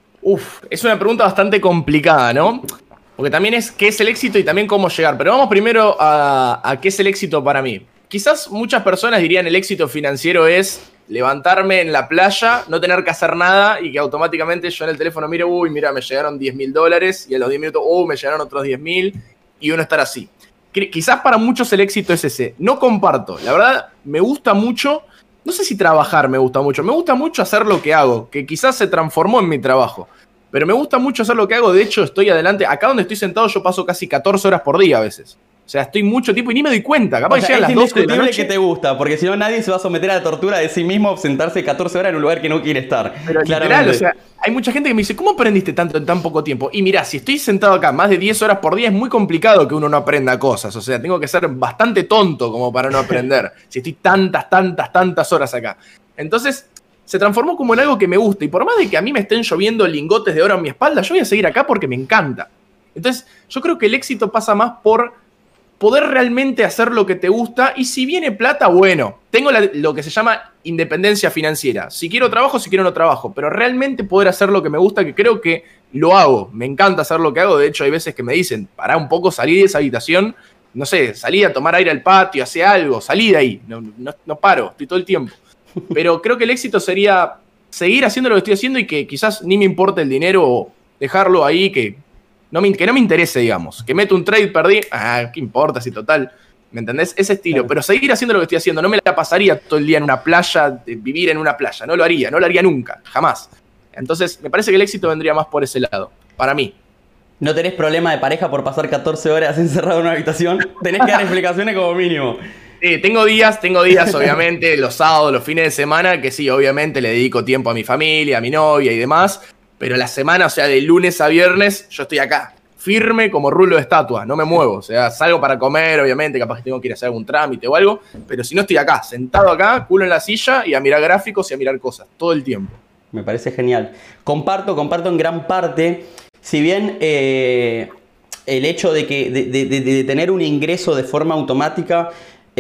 Uf, es una pregunta bastante complicada, ¿no? Porque también es qué es el éxito y también cómo llegar. Pero vamos primero a, a qué es el éxito para mí. Quizás muchas personas dirían el éxito financiero es levantarme en la playa, no tener que hacer nada y que automáticamente yo en el teléfono mire, uy, mira, me llegaron diez mil dólares y a los diez minutos, uy, me llegaron otros diez mil y uno estar así. Quizás para muchos el éxito es ese. No comparto. La verdad, me gusta mucho, no sé si trabajar me gusta mucho, me gusta mucho hacer lo que hago, que quizás se transformó en mi trabajo. Pero me gusta mucho hacer lo que hago, de hecho estoy adelante. Acá donde estoy sentado yo paso casi catorce horas por día a veces. O sea, estoy mucho tiempo y ni me doy cuenta. Capaz o sea, que llegan es las doce de la noche. Que te gusta, porque si no nadie se va a someter a la tortura de sí mismo sentarse catorce horas en un lugar que no quiere estar. Pero literal, o sea, hay mucha gente que me dice, ¿cómo aprendiste tanto en tan poco tiempo? Y mirá, si estoy sentado acá más de diez horas por día es muy complicado que uno no aprenda cosas. O sea, tengo que ser bastante tonto como para no aprender. Si estoy tantas, tantas, tantas horas acá. Entonces, se transformó como en algo que me gusta. Y por más de que a mí me estén lloviendo lingotes de oro en mi espalda, yo voy a seguir acá porque me encanta. Entonces, yo creo que el éxito pasa más por poder realmente hacer lo que te gusta y si viene plata, bueno, tengo la, lo que se llama independencia financiera. Si quiero trabajo, si quiero no trabajo, pero realmente poder hacer lo que me gusta, que creo que lo hago. Me encanta hacer lo que hago, de hecho hay veces que me dicen, pará un poco, salí de esa habitación, no sé, salí a tomar aire al patio, hacé algo, salí de ahí, no, no, no paro, estoy todo el tiempo. Pero creo que el éxito sería seguir haciendo lo que estoy haciendo y que quizás ni me importe el dinero o dejarlo ahí, que... No me, que no me interese, digamos. Que meto un trade, perdí. Ah, ¿qué importa si total? ¿Me entendés? Ese estilo. Claro. Pero seguir haciendo lo que estoy haciendo. No me la pasaría todo el día en una playa, vivir en una playa. No lo haría. No lo haría nunca. Jamás. Entonces, me parece que el éxito vendría más por ese lado. Para mí. ¿No tenés problema de pareja por pasar catorce horas encerrado en una habitación? Tenés que dar explicaciones como mínimo. Sí, tengo días, tengo días, obviamente, los sábados, los fines de semana, que sí, obviamente le dedico tiempo a mi familia, a mi novia y demás. Pero la semana, o sea, de lunes a viernes, yo estoy acá, firme como rulo de estatua, no me muevo. O sea, salgo para comer, obviamente, capaz que tengo que ir a hacer algún trámite o algo, pero si no estoy acá, sentado acá, culo en la silla y a mirar gráficos y a mirar cosas, todo el tiempo. Me parece genial. Comparto, comparto en gran parte, si bien eh, el hecho de, que, de, de, de, de tener un ingreso de forma automática...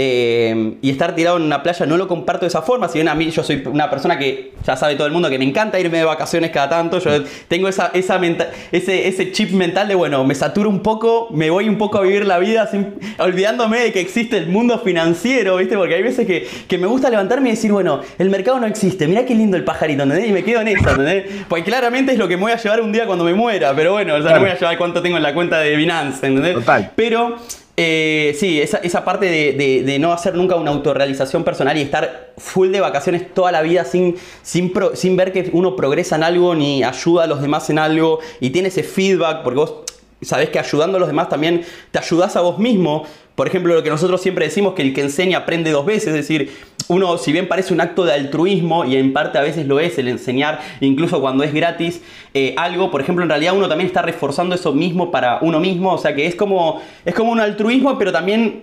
Eh, y estar tirado en una playa no lo comparto de esa forma. Si bien a mí yo soy una persona que ya sabe todo el mundo que me encanta irme de vacaciones cada tanto, yo tengo esa, esa menta, ese, ese chip mental de bueno, me saturo un poco, me voy un poco a vivir la vida sin, olvidándome de que existe el mundo financiero, ¿viste? Porque hay veces que, que me gusta levantarme y decir, bueno, el mercado no existe, mirá qué lindo el pajarito, ¿entendés? Y me quedo en eso, ¿entendés? Pues claramente es lo que me voy a llevar un día cuando me muera, pero bueno, o sea, claro. No voy a llevar cuánto tengo en la cuenta de Binance, ¿entendés? Total. Pero... Eh, sí, esa, esa parte de, de, de no hacer nunca una autorrealización personal y estar full de vacaciones toda la vida sin, sin, pro, sin ver que uno progresa en algo ni ayuda a los demás en algo y tiene ese feedback, porque vos sabés que ayudando a los demás también te ayudás a vos mismo. Por ejemplo, lo que nosotros siempre decimos, que el que enseña aprende dos veces, es decir, uno, si bien parece un acto de altruismo, y en parte a veces lo es, el enseñar, incluso cuando es gratis, eh, algo, por ejemplo, en realidad uno también está reforzando eso mismo para uno mismo, o sea que es como, es como un altruismo, pero también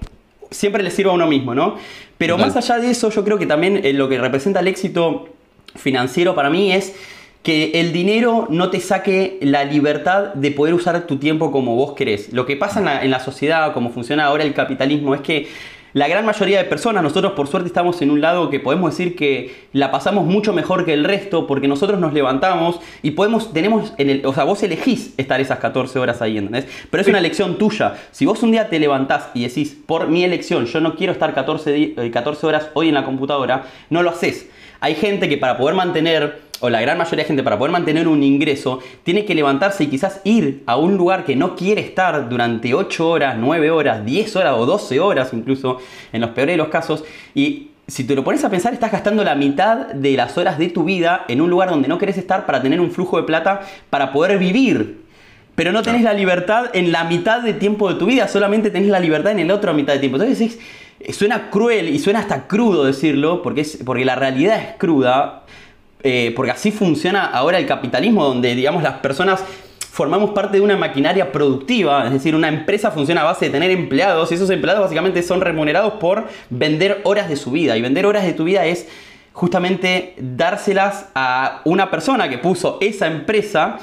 siempre le sirva a uno mismo, ¿no? Pero Total. más allá de eso, yo creo que también eh, lo que representa el éxito financiero para mí es que el dinero no te saque la libertad de poder usar tu tiempo como vos querés. Lo que pasa en la, en la sociedad, como funciona ahora el capitalismo, es que la gran mayoría de personas, nosotros por suerte estamos en un lado que podemos decir que la pasamos mucho mejor que el resto, porque nosotros nos levantamos y podemos, tenemos, en el, o sea, vos elegís estar esas catorce horas ahí, ¿entendés? Pero es Sí. una elección tuya. Si vos un día te levantás y decís, por mi elección, yo no quiero estar catorce, di- eh, catorce horas hoy en la computadora, no lo haces. Hay gente que para poder mantener, o la gran mayoría de gente para poder mantener un ingreso, tiene que levantarse y quizás ir a un lugar que no quiere estar durante ocho horas, nueve horas, diez horas o doce horas incluso, en los peores de los casos. Y si te lo pones a pensar, estás gastando la mitad de las horas de tu vida en un lugar donde no querés estar para tener un flujo de plata para poder vivir. Pero no tenés la libertad en la mitad de tiempo de tu vida, solamente tenés la libertad en la otra mitad de tiempo. Entonces es, suena cruel y suena hasta crudo decirlo, porque, es, porque la realidad es cruda, eh, porque así funciona ahora el capitalismo, donde digamos las personas formamos parte de una maquinaria productiva, es decir, una empresa funciona a base de tener empleados y esos empleados básicamente son remunerados por vender horas de su vida, y vender horas de tu vida es justamente dárselas a una persona que puso esa empresa.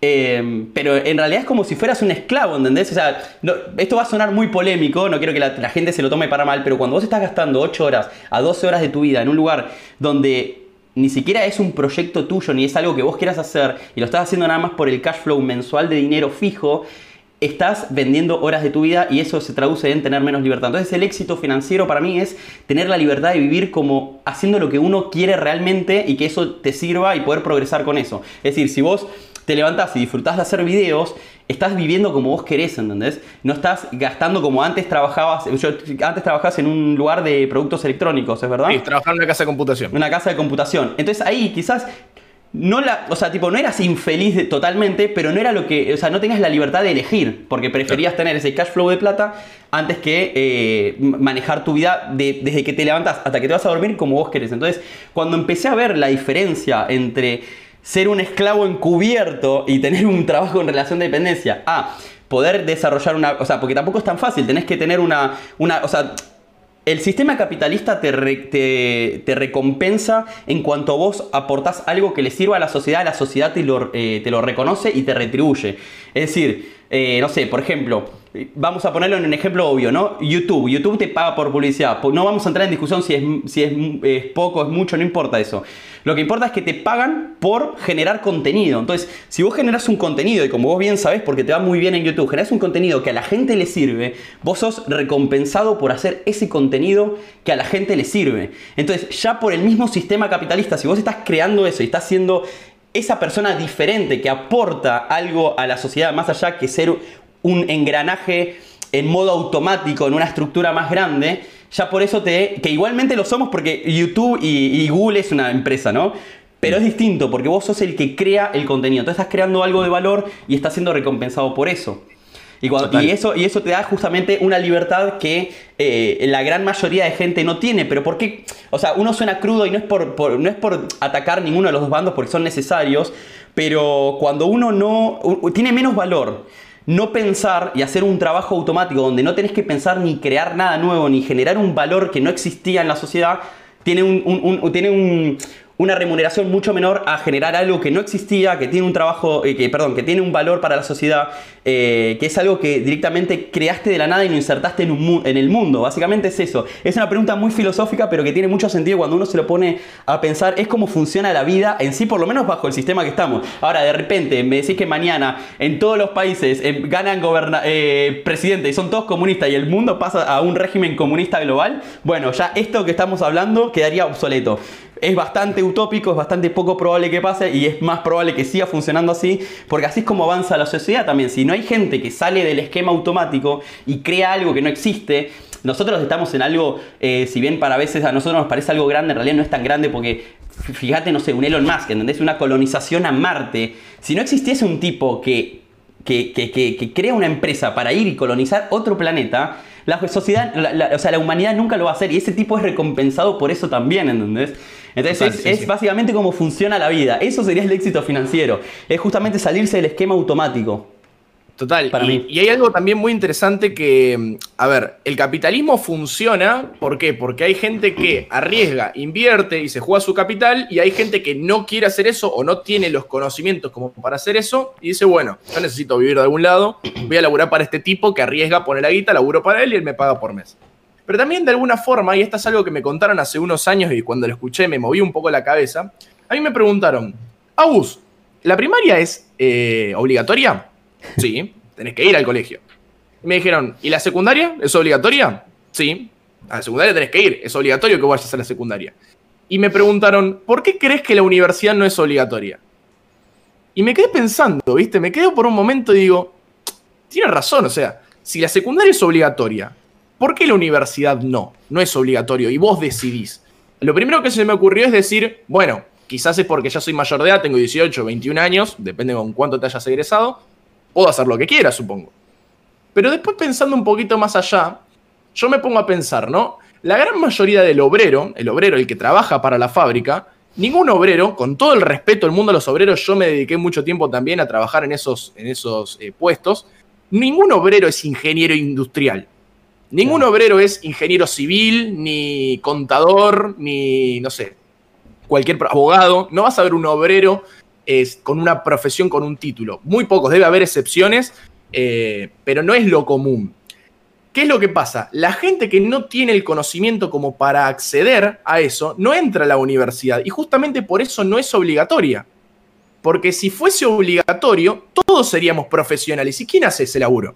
Eh, pero en realidad es como si fueras un esclavo, ¿entendés? O sea, no, esto va a sonar muy polémico, no quiero que la, la gente se lo tome para mal, pero cuando vos estás gastando ocho horas a doce horas de tu vida en un lugar donde ni siquiera es un proyecto tuyo, ni es algo que vos quieras hacer, y lo estás haciendo nada más por el cash flow mensual de dinero fijo, estás vendiendo horas de tu vida y eso se traduce en tener menos libertad. Entonces el éxito financiero para mí es tener la libertad de vivir como haciendo lo que uno quiere realmente y que eso te sirva y poder progresar con eso. Es decir, si vos te levantás y disfrutás de hacer videos, estás viviendo como vos querés, ¿entendés? No estás gastando como antes trabajabas. Yo, antes trabajabas en un lugar de productos electrónicos, ¿es verdad? Sí, trabajar en una casa de computación. Una casa de computación. Entonces ahí quizás no la, o sea, tipo, no eras infeliz de- totalmente, pero no era lo que, o sea, no tenías la libertad de elegir, porque preferías tener ese cash flow de plata antes que eh, manejar tu vida de- desde que te levantás hasta que te vas a dormir como vos querés. Entonces, cuando empecé a ver la diferencia entre ser un esclavo encubierto y tener un trabajo en relación de dependencia a poder desarrollar una, o sea, porque tampoco es tan fácil, tenés que tener una, una, o sea, el sistema capitalista te, re- te, te recompensa en cuanto vos aportás algo que le sirva a la sociedad, la sociedad te lo, eh, te lo reconoce y te retribuye. Es decir, eh, no sé, por ejemplo, vamos a ponerlo en un ejemplo obvio, ¿no? YouTube. YouTube te paga por publicidad. No vamos a entrar en discusión si es, si es, es poco, es mucho, no importa eso. Lo que importa es que te pagan por generar contenido. Entonces, si vos generás un contenido, y como vos bien sabés, porque te va muy bien en YouTube, generás un contenido que a la gente le sirve, vos sos recompensado por hacer ese contenido que a la gente le sirve. Entonces, ya por el mismo sistema capitalista, si vos estás creando eso y estás siendo esa persona diferente que aporta algo a la sociedad, más allá que ser un engranaje en modo automático, en una estructura más grande, ya por eso te... que igualmente lo somos porque YouTube y, y Google es una empresa, ¿no? Pero es distinto porque vos sos el que crea el contenido. Entonces estás creando algo de valor y estás siendo recompensado por eso. Y, cuando, y, eso, y eso te da justamente una libertad que eh, la gran mayoría de gente no tiene. Pero ¿por qué? O sea, uno suena crudo y no es por, por, no es por atacar ninguno de los dos bandos porque son necesarios. Pero cuando uno no... tiene menos valor no pensar y hacer un trabajo automático donde no tenés que pensar ni crear nada nuevo ni generar un valor que no existía en la sociedad, tiene un, un, un, tiene un, una remuneración mucho menor a generar algo que no existía, que tiene un trabajo, eh, que, perdón, que tiene un valor para la sociedad, eh, que es algo que directamente creaste de la nada y lo insertaste en, un, en el mundo. Básicamente es eso. Es una pregunta muy filosófica, pero que tiene mucho sentido cuando uno se lo pone a pensar. Es cómo funciona la vida en sí, por lo menos bajo el sistema que estamos. Ahora, de repente, me decís que mañana en todos los países eh, ganan goberna eh, presidente y son todos comunistas y el mundo pasa a un régimen comunista global. Bueno, ya esto que estamos hablando quedaría obsoleto. Es bastante utópico, es bastante poco probable que pase y es más probable que siga funcionando así, porque así es como avanza la sociedad también. Si no hay gente que sale del esquema automático y crea algo que no existe, nosotros estamos en algo, eh, si bien para veces a nosotros nos parece algo grande, en realidad no es tan grande porque, fíjate, no sé, un Elon Musk, ¿entendés? Una colonización a Marte. Si no existiese un tipo que, que, que, que, que crea una empresa para ir y colonizar otro planeta, la sociedad, la, la, o sea, la humanidad nunca lo va a hacer y ese tipo es recompensado por eso también, ¿entendés? Entonces Total, es, sí, es sí. básicamente cómo funciona la vida. Eso sería el éxito financiero. Es justamente salirse del esquema automático. Total, Para y, mí. y hay algo también muy interesante que, a ver, el capitalismo funciona, ¿por qué? Porque hay gente que arriesga, invierte y se juega su capital, y hay gente que no quiere hacer eso o no tiene los conocimientos como para hacer eso, y dice, bueno, yo necesito vivir de algún lado, voy a laburar para este tipo que arriesga, pone la guita, laburo para él y él me paga por mes. Pero también de alguna forma, y esto es algo que me contaron hace unos años y cuando lo escuché me moví un poco la cabeza, a mí me preguntaron, Agus, ¿la primaria es eh, obligatoria? Sí, tenés que ir al colegio. Y me dijeron, ¿y la secundaria es obligatoria? Sí, a la secundaria tenés que ir, es obligatorio que vayas a la secundaria. Y me preguntaron, ¿por qué crees que la universidad no es obligatoria? Y me quedé pensando, ¿viste? Me quedo por un momento y digo, tiene razón, o sea, si la secundaria es obligatoria, ¿por qué la universidad no? No es obligatorio y vos decidís. Lo primero que se me ocurrió es decir, bueno, quizás es porque ya soy mayor de edad, tengo dieciocho, veintiún años, depende con cuánto te hayas egresado, puedo hacer lo que quiera, supongo. Pero después pensando un poquito más allá, yo me pongo a pensar, ¿no? La gran mayoría del obrero, el obrero, el que trabaja para la fábrica, ningún obrero, con todo el respeto del mundo a los obreros, yo me dediqué mucho tiempo también a trabajar en esos, en esos eh, puestos, ningún obrero es ingeniero industrial. Ningún Claro. obrero es ingeniero civil, ni contador, ni, no sé, cualquier abogado. No vas a ver un obrero es, con una profesión, con un título. Muy pocos, debe haber excepciones, eh, pero no es lo común. ¿Qué es lo que pasa? La gente que no tiene el conocimiento como para acceder a eso, no entra a la universidad. Y justamente por eso no es obligatoria. Porque si fuese obligatorio, todos seríamos profesionales. ¿Y quién hace ese laburo?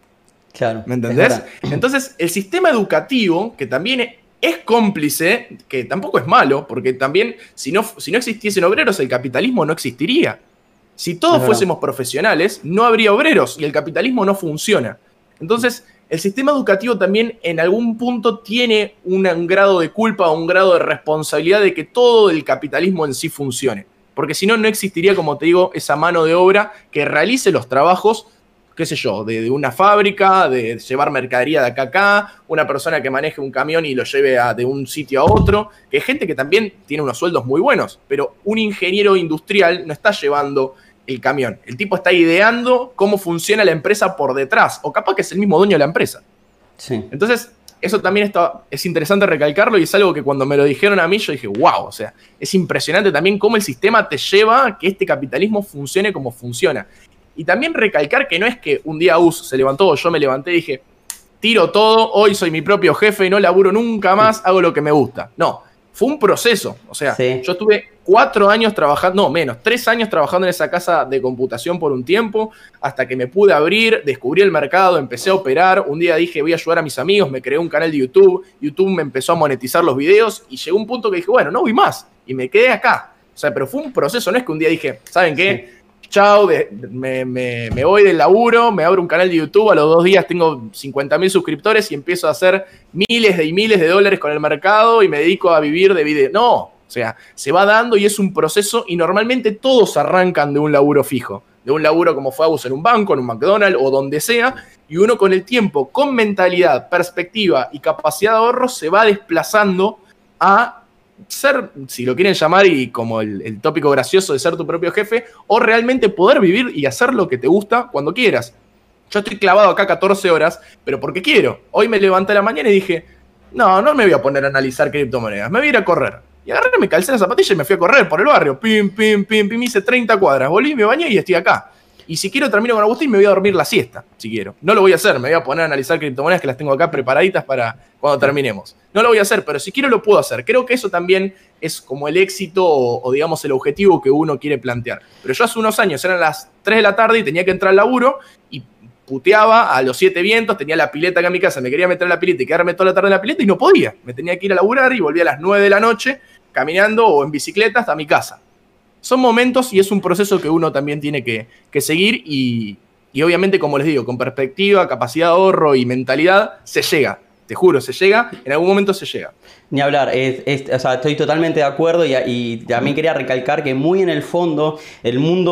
Claro. ¿Me Es entendés? verdad. Entonces, el sistema educativo, que también es cómplice, que tampoco es malo, porque también, si no, si no existiesen obreros, el capitalismo no existiría. Si todos Es verdad. fuésemos profesionales, no habría obreros y el capitalismo no funciona. Entonces, el sistema educativo también en algún punto tiene un, un grado de culpa o un grado de responsabilidad de que todo el capitalismo en sí funcione. Porque si no, no existiría, como te digo, esa mano de obra que realice los trabajos, qué sé yo, de, de una fábrica, de llevar mercadería de acá a acá, una persona que maneje un camión y lo lleve a, de un sitio a otro, que hay gente que también tiene unos sueldos muy buenos, pero un ingeniero industrial no está llevando el camión. El tipo está ideando cómo funciona la empresa por detrás, o capaz que es el mismo dueño de la empresa. Sí. Entonces, eso también está, es interesante recalcarlo y es algo que cuando me lo dijeron a mí yo dije, wow, o sea, es impresionante también cómo el sistema te lleva a que este capitalismo funcione como funciona. Y también recalcar que no es que un día U S se levantó o yo me levanté y dije, tiro todo, hoy soy mi propio jefe, no laburo nunca más, hago lo que me gusta. No, fue un proceso. O sea, Sí. yo estuve cuatro años trabajando, no, menos, tres años trabajando en esa casa de computación por un tiempo, hasta que me pude abrir, descubrí el mercado, empecé a operar. Un día dije, voy a ayudar a mis amigos, me creé un canal de YouTube, YouTube me empezó a monetizar los videos y llegó un punto que dije, bueno, no voy más. Y me quedé acá. O sea, pero fue un proceso, no es que un día dije, ¿saben qué? Sí. Chao, de, me, me, me voy del laburo, me abro un canal de YouTube, a los dos días tengo cincuenta mil suscriptores y empiezo a hacer miles de y miles de dólares con el mercado y me dedico a vivir de video. No, o sea, se va dando y es un proceso y normalmente todos arrancan de un laburo fijo, de un laburo como fue Agus en un banco, en un McDonald's o donde sea, y uno con el tiempo, con mentalidad, perspectiva y capacidad de ahorro se va desplazando a ser, si lo quieren llamar, y como el, el tópico gracioso de ser tu propio jefe, o realmente poder vivir y hacer lo que te gusta cuando quieras. Yo estoy clavado acá catorce horas, pero porque quiero. Hoy me levanté a la mañana y dije, no, no me voy a poner a analizar criptomonedas, me voy a ir a correr. Y agarré, me calcé la zapatilla y me fui a correr por el barrio. Pim, pim, pim, pim, hice treinta cuadras. Volví, me bañé y estoy acá. Y si quiero termino con Agustín, me voy a dormir la siesta, si quiero. No lo voy a hacer, me voy a poner a analizar criptomonedas que las tengo acá preparaditas para cuando terminemos. No lo voy a hacer, pero si quiero lo puedo hacer. Creo que eso también es como el éxito o, o digamos el objetivo que uno quiere plantear. Pero yo hace unos años, eran las tres de la tarde y tenía que entrar al laburo y puteaba a los siete vientos, tenía la pileta acá en mi casa, me quería meter en la pileta y quedarme toda la tarde en la pileta y no podía. Me tenía que ir a laburar y volvía a las nueve de la noche caminando o en bicicleta hasta mi casa. Son momentos y es un proceso que uno también tiene que, que seguir y, y obviamente, como les digo, con perspectiva, capacidad de ahorro y mentalidad, se llega. Te juro, se llega, en algún momento se llega. Ni hablar, es, es, o sea, estoy totalmente de acuerdo y, y también quería recalcar que muy en el fondo el mundo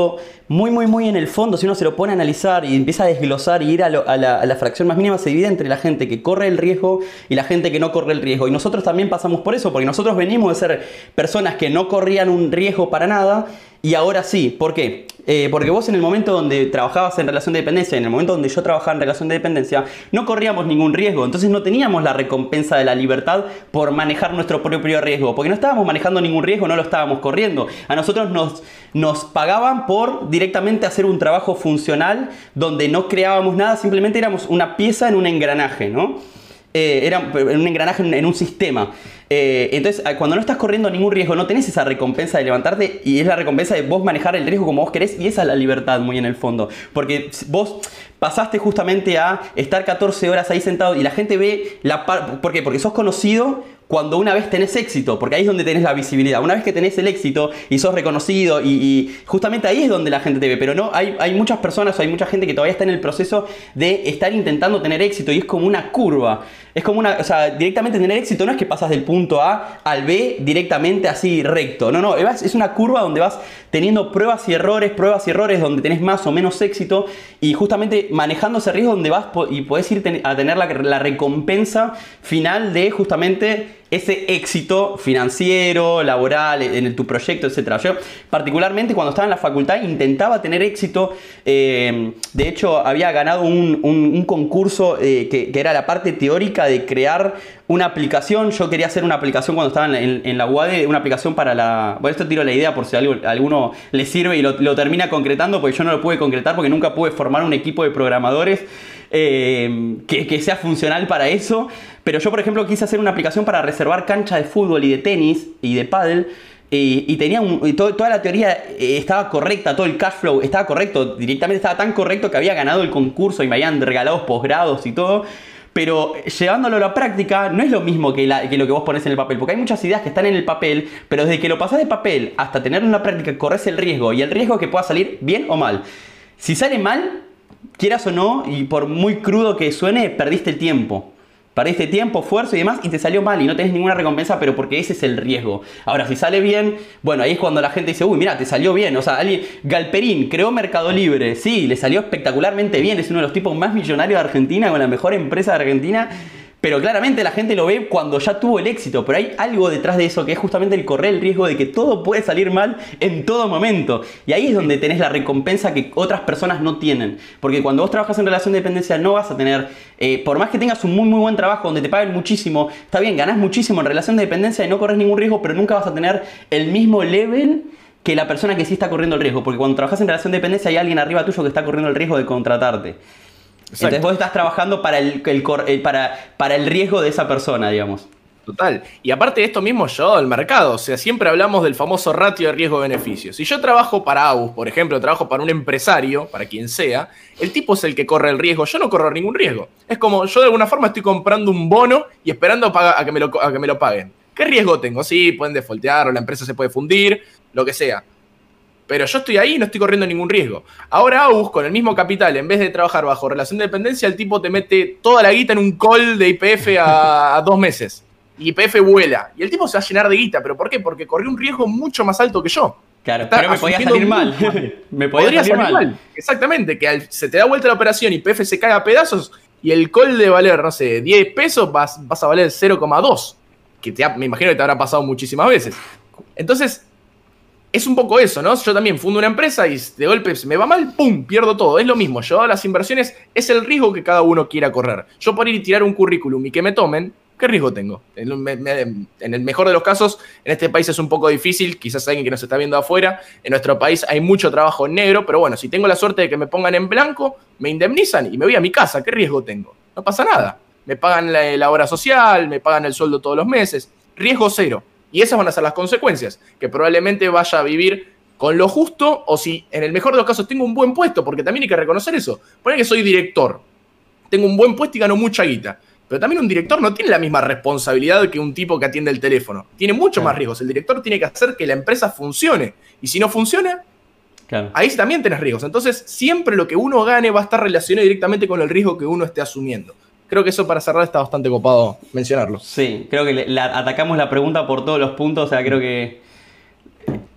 muy, muy, muy en el fondo, si uno se lo pone a analizar y empieza a desglosar y ir a, lo, a, la, a la fracción más mínima, se divide entre la gente que corre el riesgo y la gente que no corre el riesgo. Y nosotros también pasamos por eso, porque nosotros venimos de ser personas que no corrían un riesgo para nada y ahora sí. ¿Por qué? Eh, porque vos en el momento donde trabajabas en relación de dependencia y en el momento donde yo trabajaba en relación de dependencia, no corríamos ningún riesgo. Entonces no teníamos la recompensa de la libertad por manejar nuestro propio riesgo. Porque no estábamos manejando ningún riesgo, no lo estábamos corriendo. A nosotros nos, nos pagaban por directamente hacer un trabajo funcional donde no creábamos nada, simplemente éramos una pieza en un engranaje, ¿no? Eh, era un engranaje en un sistema. Eh, entonces, cuando no estás corriendo ningún riesgo, no tenés esa recompensa de levantarte y es la recompensa de vos manejar el riesgo como vos querés y esa es la libertad muy en el fondo. Porque vos pasaste justamente a estar catorce horas ahí sentado y la gente ve la par... ¿Por qué? Porque sos conocido cuando una vez tenés éxito, porque ahí es donde tenés la visibilidad. Una vez que tenés el éxito y sos reconocido y, y justamente ahí es donde la gente te ve. Pero no, hay, hay muchas personas o hay mucha gente que todavía está en el proceso de estar intentando tener éxito y es como una curva. Es como una, o sea, directamente tener éxito no es que pasas del punto A al B directamente así recto. No, no, es una curva donde vas teniendo pruebas y errores, pruebas y errores, donde tenés más o menos éxito y justamente manejando ese riesgo donde vas y podés ir a tener la, la recompensa final de justamente ese éxito financiero, laboral, en tu proyecto, etcétera. Yo particularmente cuando estaba en la facultad intentaba tener éxito. Eh, de hecho, había ganado un, un, un concurso eh, que, que era la parte teórica de crear una aplicación. Yo quería hacer una aplicación cuando estaba en, en, en la U A D E, una aplicación para la... Bueno, esto tiro la idea por si a alguno le sirve y lo, lo termina concretando, porque yo no lo pude concretar porque nunca pude formar un equipo de programadores eh, que, que sea funcional para eso. Pero yo, por ejemplo, quise hacer una aplicación para reservar canchas de fútbol y de tenis y de pádel. Y, y tenía un, y todo, toda la teoría eh, estaba correcta, todo el cash flow estaba correcto. Directamente estaba tan correcto que había ganado el concurso y me habían regalado posgrados y todo. Pero llevándolo a la práctica no es lo mismo que, la, que lo que vos pones en el papel. Porque hay muchas ideas que están en el papel, pero desde que lo pasás de papel hasta tenerlo en la práctica corres el riesgo. Y el riesgo es que pueda salir bien o mal. Si sale mal, quieras o no, y por muy crudo que suene, perdiste el tiempo. Perdiste tiempo, esfuerzo y demás y te salió mal y no tenés ninguna recompensa, pero porque ese es el riesgo. Ahora, si sale bien, bueno, ahí es cuando la gente dice, uy, mira, te salió bien. O sea, alguien, Galperín creó Mercado Libre, sí, le salió espectacularmente bien. Es uno de los tipos más millonarios de Argentina, con la mejor empresa de Argentina. Pero claramente la gente lo ve cuando ya tuvo el éxito. Pero hay algo detrás de eso que es justamente el correr el riesgo de que todo puede salir mal en todo momento. Y ahí es donde tenés la recompensa que otras personas no tienen. Porque cuando vos trabajas en relación de dependencia no vas a tener, eh, por más que tengas un muy muy buen trabajo donde te paguen muchísimo, está bien, ganás muchísimo en relación de dependencia y no corres ningún riesgo, pero nunca vas a tener el mismo level que la persona que sí está corriendo el riesgo. Porque cuando trabajas en relación de dependencia hay alguien arriba tuyo que está corriendo el riesgo de contratarte. Exacto. Entonces vos estás trabajando para el, el, el, para, para el riesgo de esa persona, digamos. Total. Y aparte de esto mismo, yo el mercado. O sea, siempre hablamos del famoso ratio de riesgo-beneficio. Si yo trabajo para A U S, por ejemplo, trabajo para un empresario, para quien sea, el tipo es el que corre el riesgo. Yo no corro ningún riesgo. Es como yo de alguna forma estoy comprando un bono y esperando a, pagar, a, que, me lo, a que me lo paguen. ¿Qué riesgo tengo? Sí, pueden defaultear o la empresa se puede fundir, lo que sea. Pero yo estoy ahí y no estoy corriendo ningún riesgo. Ahora A U S, con el mismo capital, en vez de trabajar bajo relación de dependencia, el tipo te mete toda la guita en un call de Y P F a, a dos meses. Y Y P F vuela. Y el tipo se va a llenar de guita. ¿Pero por qué? Porque corrió un riesgo mucho más alto que yo. Claro, Está pero me podía salir mal. me podía Podría salir, salir mal. mal. Exactamente, que al, se te da vuelta la operación y Y P F se cae a pedazos y el call de valer, no sé, diez pesos vas, vas a valer cero coma dos. Que te ha, me imagino que te habrá pasado muchísimas veces. Entonces... es un poco eso, ¿no? Yo también fundo una empresa y de golpe me va mal, ¡pum!, pierdo todo. Es lo mismo, yo las inversiones es el riesgo que cada uno quiera correr. Yo por ir y tirar un currículum y que me tomen, ¿qué riesgo tengo? En el mejor de los casos, en este país es un poco difícil, quizás alguien que nos está viendo afuera, en nuestro país hay mucho trabajo en negro, pero bueno, si tengo la suerte de que me pongan en blanco, me indemnizan y me voy a mi casa, ¿qué riesgo tengo? No pasa nada. Me pagan la, la hora social, me pagan el sueldo todos los meses, riesgo cero. Y esas van a ser las consecuencias, que probablemente vaya a vivir con lo justo, o si en el mejor de los casos tengo un buen puesto, porque también hay que reconocer eso. Poner que soy director, tengo un buen puesto y gano mucha guita, pero también un director no tiene la misma responsabilidad que un tipo que atiende el teléfono. Tiene mucho claro. más riesgos. El director tiene que hacer que la empresa funcione, y si no funciona, claro. ahí también tenés riesgos. Entonces, siempre lo que uno gane va a estar relacionado directamente con el riesgo que uno esté asumiendo. Creo que eso para cerrar está bastante copado mencionarlo. Sí, creo que le, la, atacamos la pregunta por todos los puntos, o sea, creo que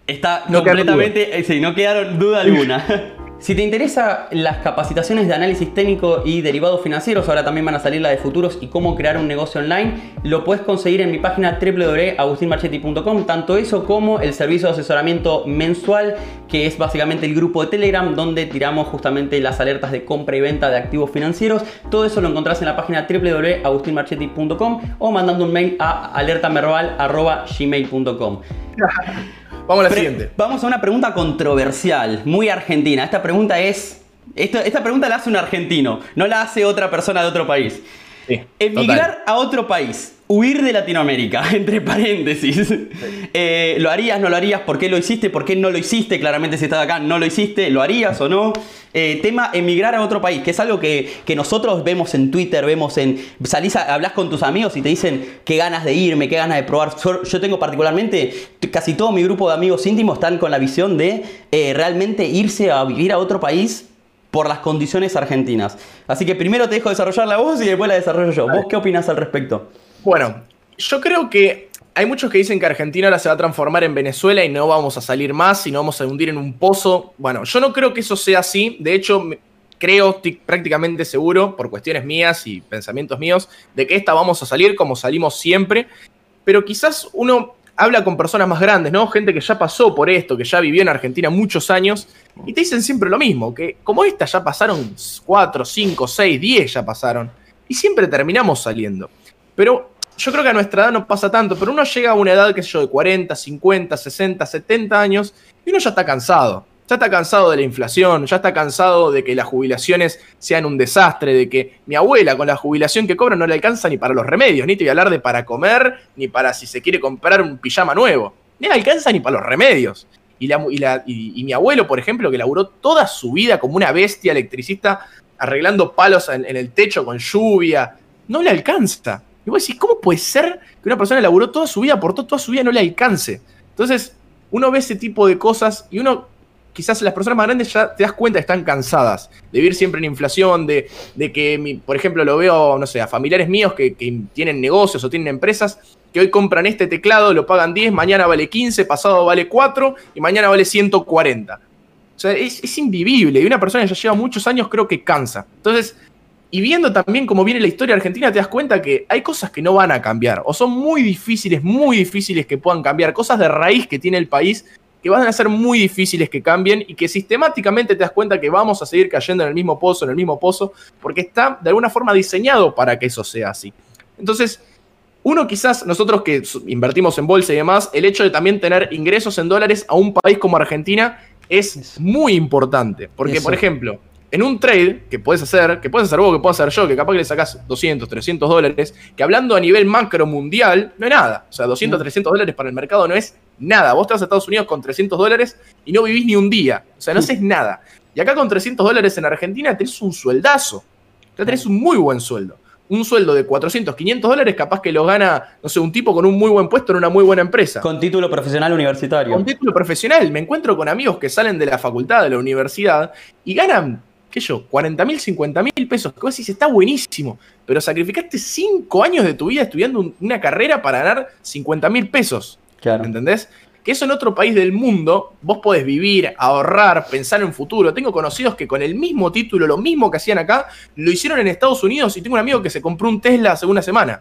Está no completamente, eh, sí, no quedaron duda alguna. Si te interesan las capacitaciones de análisis técnico y derivados financieros, ahora también van a salir la de futuros y cómo crear un negocio online, lo puedes conseguir en mi página w w w punto agustin marchetti punto com, tanto eso como el servicio de asesoramiento mensual, que es básicamente el grupo de Telegram donde tiramos justamente las alertas de compra y venta de activos financieros. Todo eso lo encontrás en la página w w w punto agustin marchetti punto com o mandando un mail a alertamerval arroba gmail punto com. Vamos a la Pre siguiente. Vamos a una pregunta controversial, muy argentina. Esta pregunta es... Esto, esta pregunta la hace un argentino, no la hace otra persona de otro país. Sí, Emigrar total. a otro país, huir de Latinoamérica, entre paréntesis. Sí. Eh, ¿Lo harías, no lo harías? ¿Por qué lo hiciste? ¿Por qué no lo hiciste? Claramente si estás acá no lo hiciste. ¿Lo harías o no? Eh, tema emigrar a otro país, que es algo que, que nosotros vemos en Twitter, vemos en... Salís, a, hablas con tus amigos y te dicen qué ganas de irme, qué ganas de probar. Yo tengo particularmente, casi todo mi grupo de amigos íntimos están con la visión de eh, realmente irse a vivir a otro país por las condiciones argentinas. Así que primero te dejo desarrollar la voz y después la desarrollo yo. ¿Vos qué opinás al respecto? Bueno, yo creo que hay muchos que dicen que Argentina ahora se va a transformar en Venezuela y no vamos a salir más y no vamos a hundir en un pozo. Bueno, yo no creo que eso sea así. De hecho, creo, estoy prácticamente seguro, por cuestiones mías y pensamientos míos, de que esta vamos a salir como salimos siempre. Pero quizás uno habla con personas más grandes, ¿no? Gente que ya pasó por esto, que ya vivió en Argentina muchos años, y te dicen siempre lo mismo, que como esta ya pasaron cuatro, cinco, seis, diez ya pasaron, y siempre terminamos saliendo. Pero yo creo que a nuestra edad no pasa tanto, pero uno llega a una edad, qué sé yo, de cuarenta, cincuenta, sesenta, setenta años, y uno ya está cansado. Ya está cansado de la inflación, ya está cansado de que las jubilaciones sean un desastre, de que mi abuela con la jubilación que cobra no le alcanza ni para los remedios, ni te voy a hablar de para comer, ni para si se quiere comprar un pijama nuevo. Ni le alcanza ni para los remedios. Y, la, y, la, y, y mi abuelo, por ejemplo, que laburó toda su vida como una bestia electricista, arreglando palos en, en el techo con lluvia, no le alcanza. Y vos decís, ¿cómo puede ser que una persona laburó toda su vida, aportó toda su vida y no le alcance? Entonces, uno ve ese tipo de cosas y uno... Quizás las personas más grandes ya te das cuenta que están cansadas de vivir siempre en inflación, de, de que, mi, por ejemplo, lo veo, no sé, a familiares míos que, que tienen negocios o tienen empresas que hoy compran este teclado, lo pagan diez, mañana vale quince, pasado vale cuatro y mañana vale ciento cuarenta. O sea, es, es invivible y una persona que ya lleva muchos años creo que cansa. Entonces, y viendo también cómo viene la historia argentina, te das cuenta que hay cosas que no van a cambiar o son muy difíciles, muy difíciles que puedan cambiar, cosas de raíz que tiene el país que van a ser muy difíciles que cambien y que sistemáticamente te das cuenta que vamos a seguir cayendo en el mismo pozo, en el mismo pozo, porque está de alguna forma diseñado para que eso sea así. Entonces, uno quizás, nosotros que invertimos en bolsa y demás, el hecho de también tener ingresos en dólares a un país como Argentina es muy importante. Porque, eso. Por ejemplo, en un trade que puedes hacer, que puedes hacer vos, que puedo hacer yo, que capaz que le sacás doscientos, trescientos dólares, que hablando a nivel macro mundial, no es nada. O sea, doscientos, trescientos dólares para el mercado no es nada. Vos te vas a Estados Unidos con trescientos dólares y no vivís ni un día. O sea, no haces nada. Y acá con trescientos dólares en Argentina tenés un sueldazo. Ya tenés un muy buen sueldo. Un sueldo de cuatrocientos, quinientos dólares capaz que lo gana, no sé, un tipo con un muy buen puesto en una muy buena empresa. Con título profesional universitario. Con título profesional. Me encuentro con amigos que salen de la facultad, de la universidad, y ganan, qué sé yo, cuarenta mil, cincuenta mil pesos. Que vos decís, está buenísimo. Pero sacrificaste cinco años de tu vida estudiando un, una carrera para ganar cincuenta mil pesos. Claro. ¿Entendés? Que eso en otro país del mundo, vos podés vivir, ahorrar, pensar en futuro. Tengo conocidos que con el mismo título, lo mismo que hacían acá, lo hicieron en Estados Unidos y tengo un amigo que se compró un Tesla hace una semana.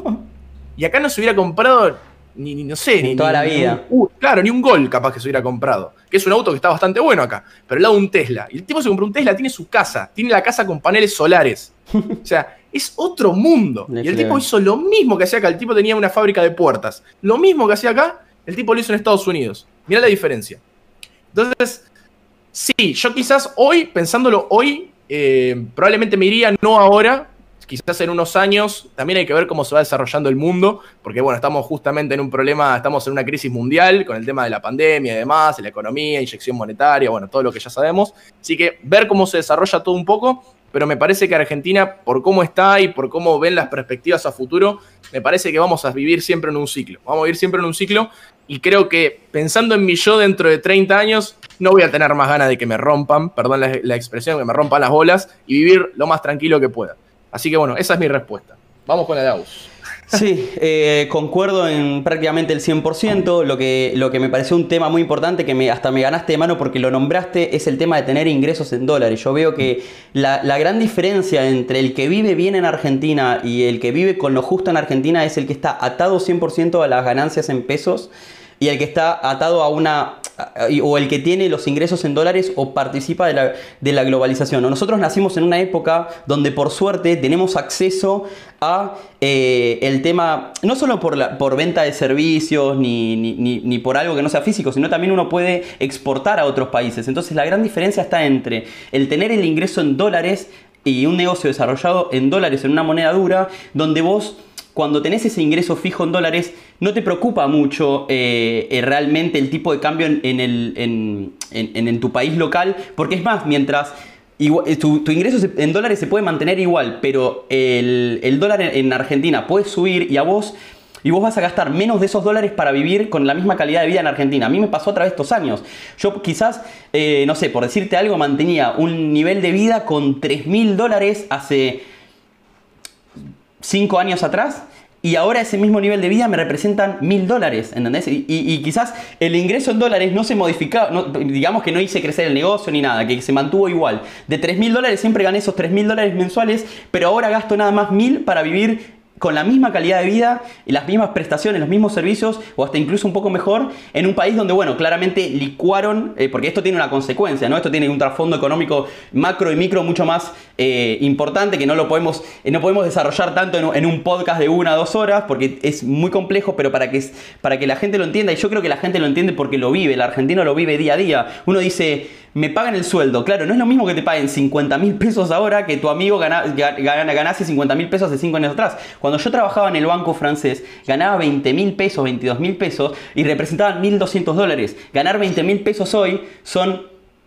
Y acá no se hubiera comprado ni, ni no sé, ni... ni toda ni, la vida. Ni, uh, claro, ni un Gol capaz que se hubiera comprado. Que es un auto que está bastante bueno acá, pero al lado de un Tesla. Y el tipo se compró un Tesla, tiene su casa, tiene la casa con paneles solares. O sea, es otro mundo. Y el tipo hizo lo mismo que hacía acá. El tipo tenía una fábrica de puertas. Lo mismo que hacía acá, el tipo lo hizo en Estados Unidos. Mirá la diferencia. Entonces, sí, yo quizás hoy, pensándolo hoy, eh, probablemente me iría no ahora, quizás en unos años. También hay que ver cómo se va desarrollando el mundo, porque bueno, estamos justamente en un problema, estamos en una crisis mundial con el tema de la pandemia y demás, la economía, inyección monetaria, bueno, todo lo que ya sabemos. Así que ver cómo se desarrolla todo un poco, pero me parece que Argentina, por cómo está y por cómo ven las perspectivas a futuro, me parece que vamos a vivir siempre en un ciclo. Vamos a vivir siempre en un ciclo y creo que pensando en mi yo dentro de treinta años, no voy a tener más ganas de que me rompan, perdón la, la expresión, que me rompan las bolas y vivir lo más tranquilo que pueda. Así que bueno, esa es mi respuesta. Vamos con la Daus. Sí, eh, concuerdo en prácticamente el cien por ciento. Lo que, lo que me pareció un tema muy importante, que me, hasta me ganaste de mano porque lo nombraste, es el tema de tener ingresos en dólares. Yo veo que la, la gran diferencia entre el que vive bien en Argentina y el que vive con lo justo en Argentina es el que está atado cien por ciento a las ganancias en pesos y el que está atado a una... o el que tiene los ingresos en dólares o participa de la, de la globalización. Nosotros nacimos en una época donde por suerte tenemos acceso a eh, el tema, no solo por, la, por venta de servicios ni, ni, ni, ni por algo que no sea físico, sino también uno puede exportar a otros países. Entonces la gran diferencia está entre el tener el ingreso en dólares y un negocio desarrollado en dólares, en una moneda dura, donde vos... cuando tenés ese ingreso fijo en dólares, no te preocupa mucho eh, eh, realmente el tipo de cambio en, en, el, en, en, en tu país local, porque es más, mientras igual, tu, tu ingreso en dólares se puede mantener igual, pero el, el dólar en, en Argentina puede subir y a vos... y vos vas a gastar menos de esos dólares para vivir con la misma calidad de vida en Argentina. A mí me pasó a través de estos años. Yo quizás, eh, no sé, por decirte algo, mantenía un nivel de vida con tres mil dólares hace cinco años atrás. Y ahora ese mismo nivel de vida me representan mil dólares, ¿entendés? Y, y, y quizás el ingreso en dólares no se modificaba, no, digamos que no hice crecer el negocio ni nada, que se mantuvo igual. De tres mil dólares siempre gané esos tres mil dólares mensuales, pero ahora gasto nada más mil para vivir con la misma calidad de vida y las mismas prestaciones, los mismos servicios o hasta incluso un poco mejor en un país donde, bueno, claramente licuaron, eh, porque esto tiene una consecuencia, ¿no? Esto tiene un trasfondo económico macro y micro mucho más eh, importante que no lo podemos, eh, no podemos desarrollar tanto en, en un podcast de una o dos horas porque es muy complejo, pero para que, para que la gente lo entienda, y yo creo que la gente lo entiende porque lo vive, el argentino lo vive día a día. Uno dice... me pagan el sueldo. Claro, no es lo mismo que te paguen cincuenta mil pesos ahora que tu amigo gana, gana, ganase cincuenta mil pesos hace cinco años atrás. Cuando yo trabajaba en el banco francés, ganaba veinte mil pesos, veintidós mil pesos y representaban mil doscientos dólares. Ganar veinte mil pesos hoy son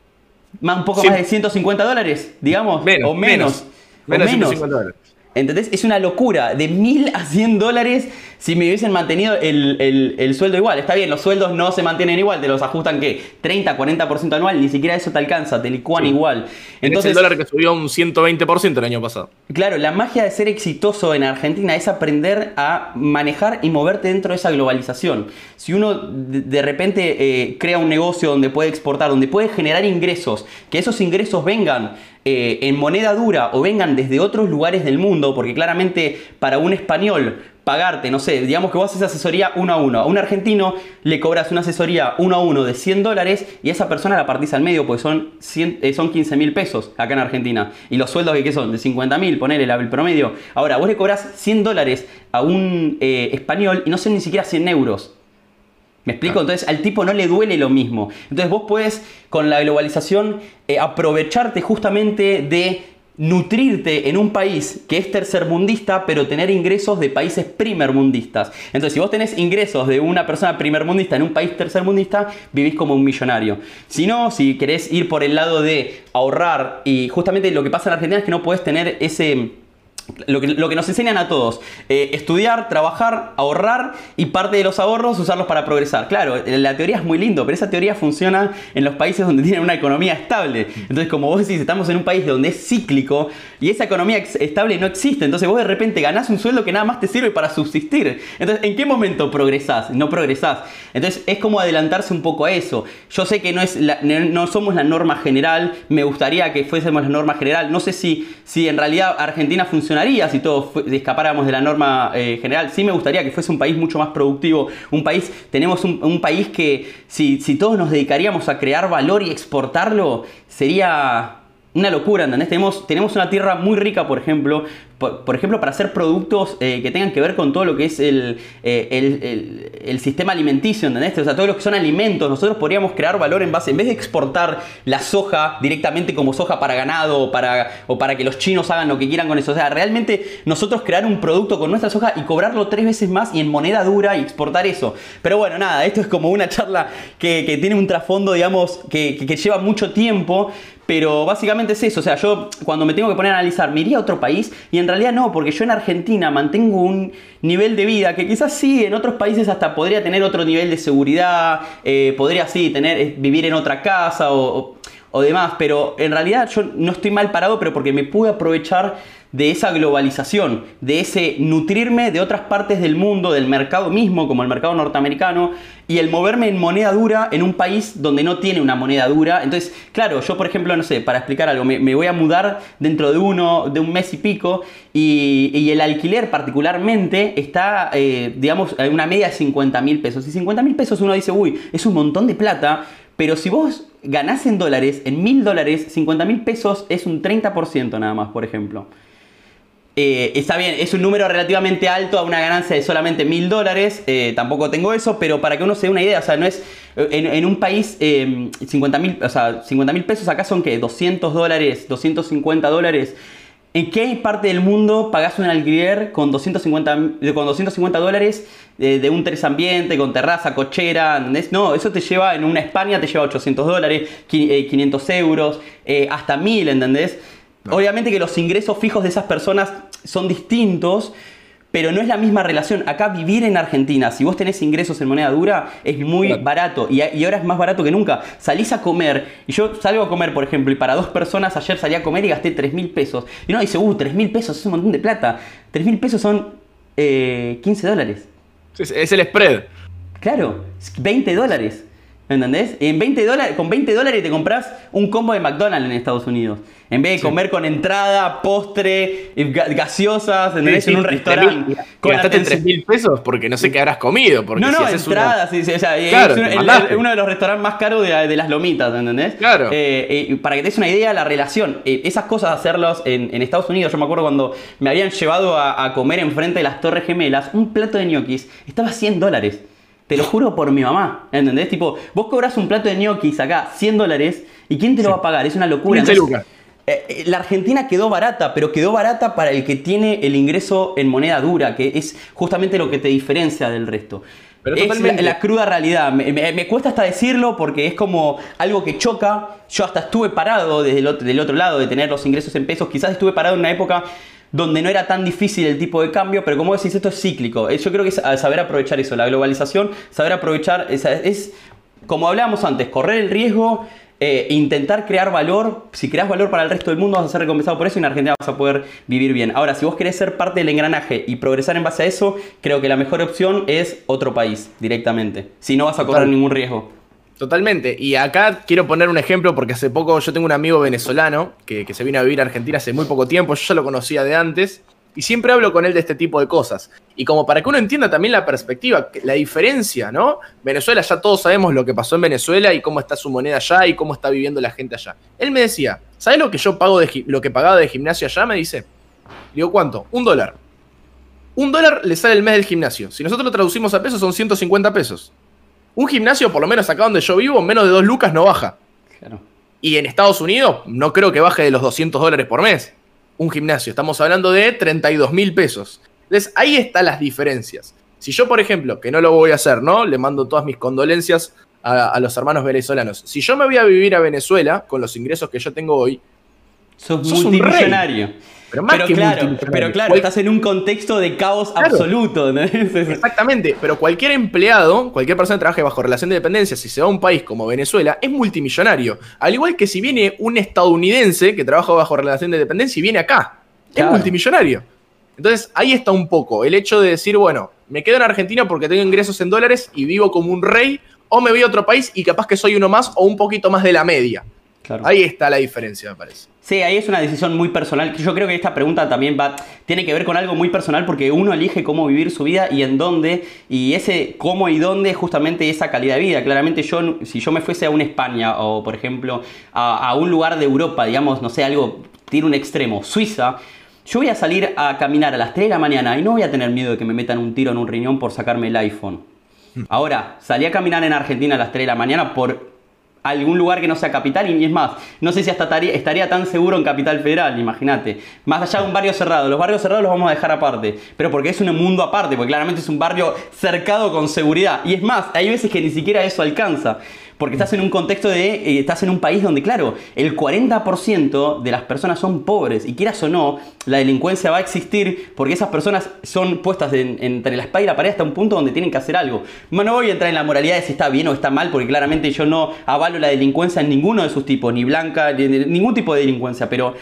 más, un poco sí. más de ciento cincuenta dólares, digamos, menos, o menos. Menos, menos, o menos. ciento cincuenta dólares. ¿Entendés? Es una locura. De mil a cien dólares si me hubiesen mantenido el, el, el sueldo igual. Está bien, los sueldos no se mantienen igual. Te los ajustan, ¿qué? treinta, cuarenta por ciento anual. Ni siquiera eso te alcanza. Te licúan sí. igual. Entonces, el dólar que subió un ciento veinte por ciento el año pasado. Claro, la magia de ser exitoso en Argentina es aprender a manejar y moverte dentro de esa globalización. Si uno de, de repente eh, crea un negocio donde puede exportar, donde puede generar ingresos, que esos ingresos vengan Eh, en moneda dura o vengan desde otros lugares del mundo, porque claramente para un español pagarte, no sé, digamos que vos haces asesoría uno a uno, a un argentino le cobras una asesoría uno a uno de cien dólares y esa persona la partís al medio, porque son, cien, eh, son quince mil pesos acá en Argentina, y los sueldos que son de cincuenta mil, ponele el promedio. Ahora, vos le cobrás cien dólares a un eh, español y no son ni siquiera cien euros. ¿Me explico? Entonces al tipo no le duele lo mismo. Entonces vos puedes con la globalización eh, aprovecharte justamente de nutrirte en un país que es tercermundista, pero tener ingresos de países primermundistas. Entonces si vos tenés ingresos de una persona primermundista en un país tercermundista, vivís como un millonario. Si no, si querés ir por el lado de ahorrar, y justamente lo que pasa en Argentina es que no podés tener ese... Lo que, lo que nos enseñan a todos, eh, estudiar, trabajar, ahorrar y parte de los ahorros usarlos para progresar. Claro, la teoría es muy lindo, pero esa teoría funciona en los países donde tienen una economía estable. Entonces, como vos decís, estamos en un país donde es cíclico y esa economía estable no existe. Entonces vos de repente ganás un sueldo que nada más te sirve para subsistir. Entonces, ¿en qué momento progresás? No progresás. Entonces es como adelantarse un poco a eso. Yo sé que no, es la, no somos la norma general, me gustaría que fuésemos la norma general. No sé si, si en realidad Argentina funciona si todos escapáramos de la norma eh, general. Sí me gustaría que fuese un país mucho más productivo, un país, tenemos un, un país que si, si todos nos dedicaríamos a crear valor y exportarlo, sería una locura, ¿entendés? Tenemos, tenemos una tierra muy rica, por ejemplo, por, por ejemplo, para hacer productos eh, que tengan que ver con todo lo que es el, eh, el, el, el sistema alimenticio, ¿entendés? O sea, todo lo que son alimentos, nosotros podríamos crear valor en base, en vez de exportar la soja directamente como soja para ganado o para, o para que los chinos hagan lo que quieran con eso. O sea, realmente nosotros crear un producto con nuestra soja y cobrarlo tres veces más y en moneda dura y exportar eso. Pero bueno, nada, esto es como una charla que, que tiene un trasfondo, digamos, que, que, que lleva mucho tiempo. Pero básicamente es eso, o sea, yo cuando me tengo que poner a analizar, ¿me iría a otro país? Y en realidad no, porque yo en Argentina mantengo un nivel de vida que quizás sí, en otros países hasta podría tener otro nivel de seguridad, eh, podría sí, tener, vivir en otra casa o... o o demás, pero en realidad yo no estoy mal parado, pero porque me pude aprovechar de esa globalización, de ese nutrirme de otras partes del mundo, del mercado mismo, como el mercado norteamericano, y el moverme en moneda dura en un país donde no tiene una moneda dura. Entonces, claro, yo por ejemplo, no sé, para explicar algo, me, me voy a mudar dentro de uno, de un mes y pico, y, y el alquiler particularmente está, eh, digamos, en una media de cincuenta mil pesos. Y cincuenta mil pesos uno dice, uy, es un montón de plata, pero si vos ganás en dólares, en mil dólares, cincuenta mil pesos es un treinta por ciento nada más, por ejemplo. Eh, está bien, es un número relativamente alto a una ganancia de solamente mil dólares, eh, tampoco tengo eso, pero para que uno se dé una idea, o sea, no es en, en un país eh, cincuenta mil, o sea, cincuenta mil pesos acá son que doscientos dólares, doscientos cincuenta dólares. ¿En qué parte del mundo pagás un alquiler con doscientos cincuenta, con doscientos cincuenta dólares de, de un tres ambiente, con terraza, cochera? ¿Entendés? No, eso te lleva, en una España te lleva ochocientos dólares, quinientos euros, eh, hasta mil, ¿entendés? No. Obviamente que los ingresos fijos de esas personas son distintos, pero no es la misma relación. Acá vivir en Argentina, si vos tenés ingresos en moneda dura, es muy claro. barato. Y, y ahora es más barato que nunca. Salís a comer, y yo salgo a comer, por ejemplo, y para dos personas ayer salí a comer y gasté tres mil pesos. Y uno dice, uh, tres mil pesos es un montón de plata. tres mil pesos son eh, quince dólares. Es, es el spread. Claro, veinte dólares. ¿Entendés? En veinte dólares, con veinte dólares te compras un combo de McDonald's en Estados Unidos. En vez de sí. comer con entrada, postre, gaseosas, ¿entendés? Sí, sí, en un restaurante. Gastaste tres mil pesos porque no sé qué habrás comido. Porque no, no, si entradas. Una... Sí, sí, o sea, claro, es un, el, el, uno de los restaurantes más caros de, de las Lomitas, ¿entendés? Claro. Eh, eh, para que te des una idea, la relación. Eh, esas cosas hacerlas en, en Estados Unidos. Yo me acuerdo cuando me habían llevado a, a comer enfrente de las Torres Gemelas, un plato de ñoquis estaba cien dólares. Te lo juro por mi mamá, ¿entendés? Tipo, vos cobras un plato de ñoquis acá, cien dólares, ¿y quién te lo sí. va a pagar? Es una locura. Entonces, eh, la Argentina quedó barata, pero quedó barata para el que tiene el ingreso en moneda dura, que es justamente lo que te diferencia del resto. Pero es la, la cruda realidad. Me, me, me cuesta hasta decirlo porque es como algo que choca. Yo hasta estuve parado desde el otro, del otro lado de tener los ingresos en pesos. Quizás estuve parado en una época donde no era tan difícil el tipo de cambio, pero como decís, esto es cíclico. Yo creo que es saber aprovechar eso, la globalización, saber aprovechar, es, es como hablábamos antes, correr el riesgo, eh, intentar crear valor. Si creas valor para el resto del mundo vas a ser recompensado por eso y en Argentina vas a poder vivir bien. Ahora, si vos querés ser parte del engranaje y progresar en base a eso, creo que la mejor opción es otro país directamente, si no vas a correr ningún riesgo. Totalmente. Y acá quiero poner un ejemplo porque hace poco yo tengo un amigo venezolano que, que se vino a vivir a Argentina hace muy poco tiempo. Yo ya lo conocía de antes y siempre hablo con él de este tipo de cosas. Y como para que uno entienda también la perspectiva, la diferencia, ¿no? Venezuela, ya todos sabemos lo que pasó en Venezuela y cómo está su moneda allá y cómo está viviendo la gente allá. Él me decía, ¿sabes lo que yo pago de, lo que pagaba de gimnasio allá? Me dice. Digo, ¿cuánto? Un dólar. Un dólar le sale el mes del gimnasio. Si nosotros lo traducimos a pesos son ciento cincuenta pesos. Un gimnasio, por lo menos acá donde yo vivo, menos de dos lucas no baja. Claro. Y en Estados Unidos no creo que baje de los doscientos dólares por mes. Un gimnasio. Estamos hablando de treinta y dos mil pesos. Entonces, ahí están las diferencias. Si yo, por ejemplo, que no lo voy a hacer, ¿no? Le mando todas mis condolencias a, a los hermanos venezolanos. Si yo me voy a vivir a Venezuela, con los ingresos que yo tengo hoy, sos, sos multimillonario. Pero más pero que claro, pero claro, estás en un contexto de caos claro. absoluto, ¿no? Exactamente, pero cualquier empleado, cualquier persona que trabaje bajo relación de dependencia, si se va a un país como Venezuela, es multimillonario. Al igual que si viene un estadounidense que trabaja bajo relación de dependencia y viene acá, claro. es multimillonario. Entonces ahí está un poco el hecho de decir, bueno, me quedo en Argentina porque tengo ingresos en dólares y vivo como un rey, o me voy a otro país y capaz que soy uno más o un poquito más de la media. Claro. Ahí está la diferencia, me parece. Sí, ahí es una decisión muy personal. Yo creo que esta pregunta también va, tiene que ver con algo muy personal porque uno elige cómo vivir su vida y en dónde. Y ese cómo y dónde justamente esa calidad de vida. Claramente yo, si yo me fuese a una España o, por ejemplo, a, a un lugar de Europa, digamos, no sé, algo, tiene un extremo, Suiza, yo voy a salir a caminar a las tres de la mañana y no voy a tener miedo de que me metan un tiro en un riñón por sacarme el iPhone. Ahora, salí a caminar en Argentina a las tres de la mañana por algún lugar que no sea capital y es más, no sé si hasta estaría, estaría tan seguro en Capital Federal, imagínate. Más allá de un barrio cerrado, los barrios cerrados los vamos a dejar aparte, pero porque es un mundo aparte, porque claramente es un barrio cercado con seguridad. Y es más, hay veces que ni siquiera eso alcanza. Porque estás en un contexto de, eh, estás en un país donde, claro, el cuarenta por ciento de las personas son pobres y quieras o no, la delincuencia va a existir porque esas personas son puestas en, entre la espada y la pared hasta un punto donde tienen que hacer algo. No voy a entrar en la moralidad de si está bien o está mal, porque claramente yo no avalo la delincuencia en ninguno de sus tipos, ni blanca, ni ningún tipo de delincuencia, pero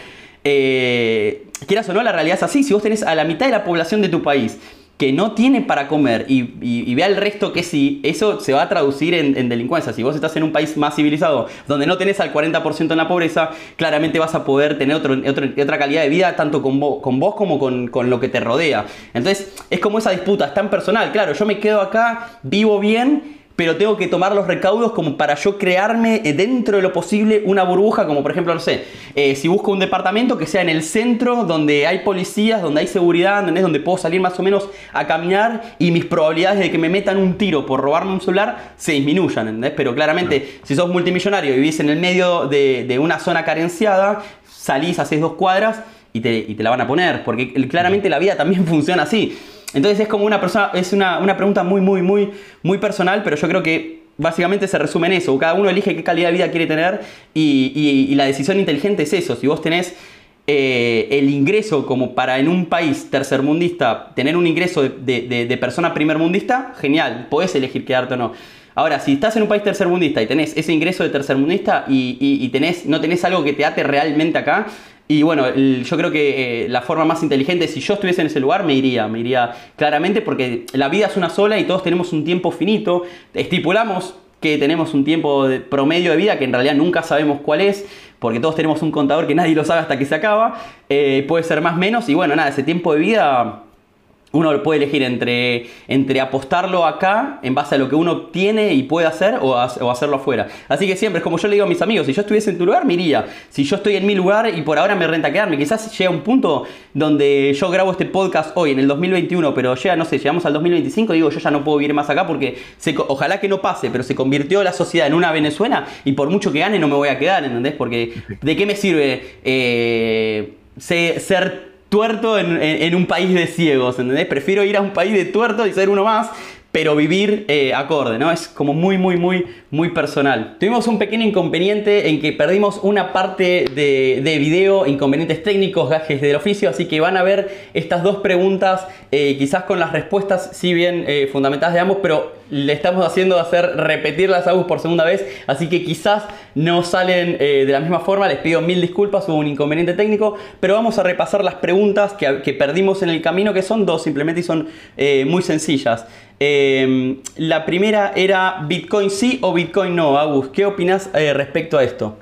eh, quieras o no, la realidad es así. Si vos tenés a la mitad de la población de tu país que no tiene para comer y, y, y ve al resto que sí, eso se va a traducir en, en delincuencia. Si vos estás en un país más civilizado, donde no tenés al cuarenta por ciento en la pobreza, claramente vas a poder tener otro, otro, otra calidad de vida, tanto con vos, con vos como con, con lo que te rodea. Entonces, es como esa disputa, es tan personal. Claro, yo me quedo acá, vivo bien, pero tengo que tomar los recaudos como para yo crearme dentro de lo posible una burbuja, como por ejemplo, no sé, eh, si busco un departamento que sea en el centro, donde hay policías, donde hay seguridad, ¿entendés? Donde puedo salir más o menos a caminar y mis probabilidades de que me metan un tiro por robarme un celular se disminuyan, ¿entendés? Pero claramente, si sos multimillonario y vivís en el medio de, de una zona carenciada, salís, haces dos cuadras y te, y te la van a poner, porque claramente la vida también funciona así. Entonces es como una persona, es una, una pregunta muy, muy, muy, muy personal, pero yo creo que básicamente se resume en eso. Cada uno elige qué calidad de vida quiere tener y, y, y la decisión inteligente es eso. Si vos tenés eh, el ingreso como para en un país tercermundista, tener un ingreso de, de, de, de persona primermundista, genial, podés elegir quedarte o no. Ahora, si estás en un país tercermundista y tenés ese ingreso de tercermundista y, y, y tenés, no tenés algo que te ate realmente acá, y bueno, el, yo creo que eh, la forma más inteligente, si yo estuviese en ese lugar, me iría, me iría claramente, porque la vida es una sola y todos tenemos un tiempo finito. Estipulamos que tenemos un tiempo de promedio de vida que en realidad nunca sabemos cuál es, porque todos tenemos un contador que nadie lo sabe hasta que se acaba. Eh, puede ser más o menos, y bueno, nada, ese tiempo de vida uno puede elegir entre, entre apostarlo acá en base a lo que uno tiene y puede hacer o, a, o hacerlo afuera. Así que siempre es como yo le digo a mis amigos, si yo estuviese en tu lugar me iría. Si yo estoy en mi lugar y por ahora me renta quedarme, quizás llega un punto donde yo grabo este podcast hoy en el dos mil veintiuno, pero llega, no sé, llegamos al dos mil veinticinco y digo yo ya no puedo vivir más acá porque se, ojalá que no pase, pero se convirtió la sociedad en una Venezuela y por mucho que gane no me voy a quedar, ¿entendés? Porque ¿de qué me sirve eh, ser tuerto en, en, en un país de ciegos, ¿entendés? Prefiero ir a un país de tuerto y ser uno más, pero vivir eh, acorde, ¿no? Es como muy, muy, muy, muy personal. Tuvimos un pequeño inconveniente en que perdimos una parte de, de video, inconvenientes técnicos, gajes del oficio, así que van a ver estas dos preguntas, eh, quizás con las respuestas, si bien eh, fundamentadas de ambos, pero le estamos haciendo hacer repetir las A U S por segunda vez, así que quizás no salen eh, de la misma forma. Les pido mil disculpas, hubo un inconveniente técnico, pero vamos a repasar las preguntas que, que perdimos en el camino, que son dos simplemente y son eh, muy sencillas. Eh, la primera era ¿Bitcoin sí o Bitcoin no? Agus, ¿qué opinas eh, respecto a esto?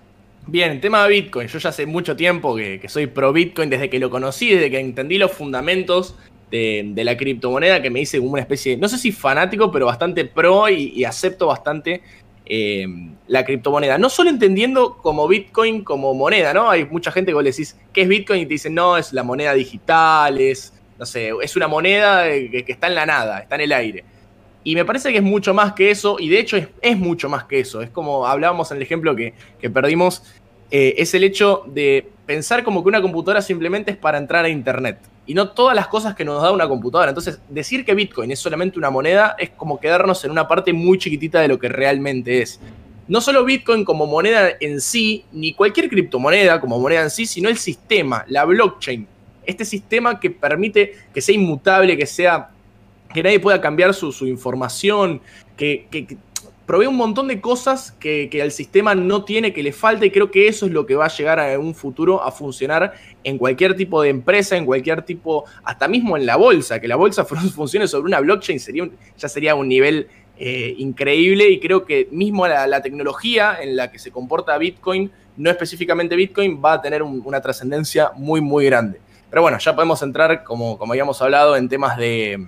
Bien, tema de Bitcoin. Yo ya hace mucho tiempo que, que soy pro Bitcoin, desde que lo conocí, desde que entendí los fundamentos de, de la criptomoneda, que me hice como una especie, no sé si fanático, pero bastante pro y, y acepto bastante eh, la criptomoneda. No solo entendiendo como Bitcoin como moneda, ¿no? Hay mucha gente que vos le decís, ¿qué es Bitcoin? Y te dicen, no, es la moneda digital, es... no sé, es una moneda que, que está en la nada, está en el aire. Y me parece que es mucho más que eso, y de hecho es, es mucho más que eso. Es como hablábamos en el ejemplo que, que perdimos, eh, es el hecho de pensar como que una computadora simplemente es para entrar a internet. Y no todas las cosas que nos da una computadora. Entonces, decir que Bitcoin es solamente una moneda es como quedarnos en una parte muy chiquitita de lo que realmente es. No solo Bitcoin como moneda en sí, ni cualquier criptomoneda como moneda en sí, sino el sistema, la blockchain. Este sistema que permite que sea inmutable, que sea que nadie pueda cambiar su, su información, que, que, que provee un montón de cosas que, que el sistema no tiene, que le falta, y creo que eso es lo que va a llegar a un futuro a funcionar en cualquier tipo de empresa, en cualquier tipo, hasta mismo en la bolsa, que la bolsa funcione sobre una blockchain sería un, ya sería un nivel eh, increíble, y creo que mismo la, la tecnología en la que se comporta Bitcoin, no específicamente Bitcoin, va a tener un, una trascendencia muy muy grande. Pero bueno, ya podemos entrar, como, como habíamos hablado, en temas de,